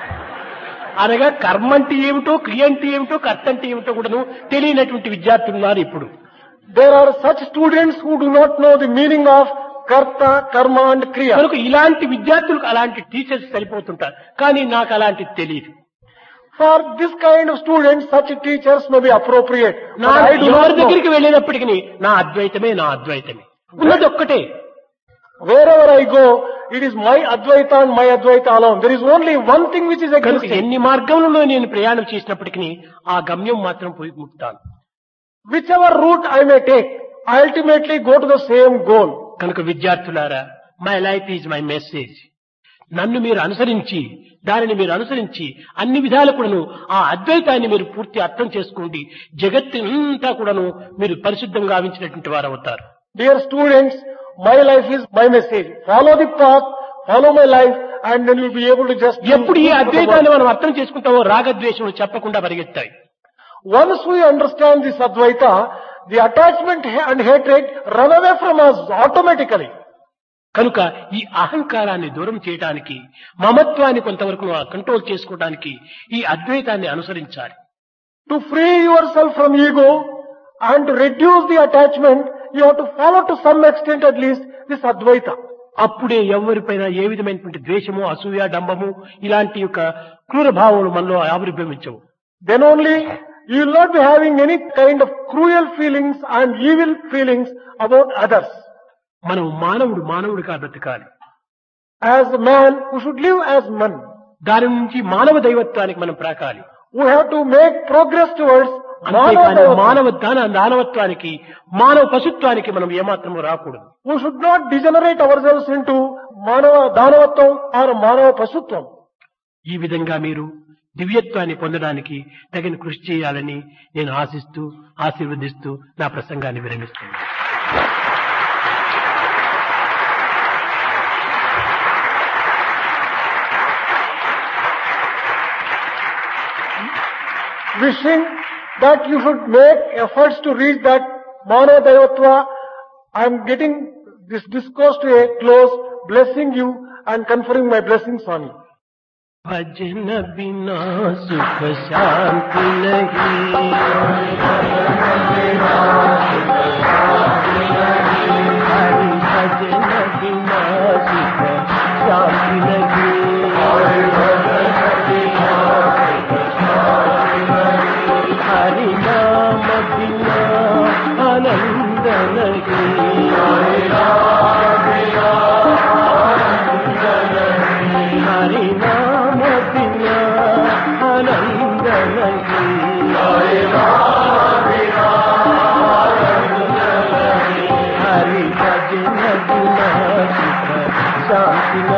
అనగా కర్మ అంటే ఏమిటో, క్రియ అంటే ఏమిటో, కర్త అంటే ఏమిటో కూడాను తెలియనటువంటి విద్యార్థులు ఉన్నారు ఇప్పుడు. There are such students who do not know the meaning of karta, karma and kriya. కనుక ఇలాంటి విద్యార్థులకు అలాంటి టీచర్స్ సరిపోతుంటారు, కానీ నాకు అలాంటిది తెలియదు. For this kind of students, such teachers may be appropriate. నా But I do ఎవరి not know. దగ్గరికి వెళ్ళినప్పటికీ నా అద్వైతమే నా అద్వైతమే ఉన్నది ఒక్కటే. Wherever I go, it is my Advaita and my Advaita alone. There is only one thing which is కనుక existing. ఎన్ని మార్గంలో నేను ప్రయాణం చేసినప్పటికీ ఆ గమ్యం మాత్రం పోయి ముట్టాను. Whichever route I may take, I ultimately go to the same goal. కనుక విద్యార్థులారా, my life is my message. నన్ను మీరు అనుసరించి, దానిని మీరు అనుసరించి అన్ని విధాలు కూడాను ఆ అద్వైతాన్ని మీరు పూర్తి అర్థం చేసుకోండి. జగత్తంతా కూడాను మీరు పరిశుద్ధంగా గావించినటువంటి వారు అవుతారు. Dear students, my life is my message. Follow the path, follow my life, and then you'll be able to just... ఎప్పుడు ఈ అద్వైతాన్ని మనం అర్థం చేసుకుంటామో రాగద్వేషములు చెప్పకుండా పరిగెత్తాయి. Once we understand this Advaita, the attachment and hatred run away from us automatically. కనుక ఈ అహంకారాన్ని దూరం చేయడానికి, మమత్వాన్ని కొంతవరకు కంట్రోల్ చేసుకోవడానికి ఈ అద్వైతాన్ని అనుసరించాలి. To free yourself from ego and to reduce the attachment, you have to follow to some extent at least this Advaita. అప్పుడే ఎవరిపైన ఏ విధమైనటువంటి ద్వేషము, అసూయ, డంబము ఇలాంటి యొక్క క్రూర భావములు మనలో ఆవిర్భవించవు. Then only you will not be having any kind of cruel feelings and evil feelings about others. మనం మానవుడు మానవుడిగా బ్రతకాలి. As a man, we should live as man. దాని నుంచి మానవ దైవత్వానికి మనం ప్రాకాలి. We have to make progress towards అంతేకాని Manava. మానవ దాన దానవత్వానికి, మానవ పశుత్వానికి మనం ఏమాత్రము రాకూడదు. We should not degenerate ourselves into Manava Danavatvam or Manava Pasutvam. ఈ విధంగా మీరు దివ్యత్వాన్ని పొందడానికి తగిన కృషి చేయాలని నేను ఆశిస్తూ ఆశీర్వదిస్తూ నా ప్రసంగాన్ని విరమిస్తున్నాను. Wishing that you should make efforts to reach that Manava Daivatva, I am getting this discourse to a close, blessing you and conferring my blessings on you. भजन बिना सुख शांति नहीं, हरि भजन बिना सुख शांति नहीं, हरि नाम बिना आनंद नहीं, हरि नाम बिना आनंद नहीं, हरि भजन बिना सुख शांति नहीं.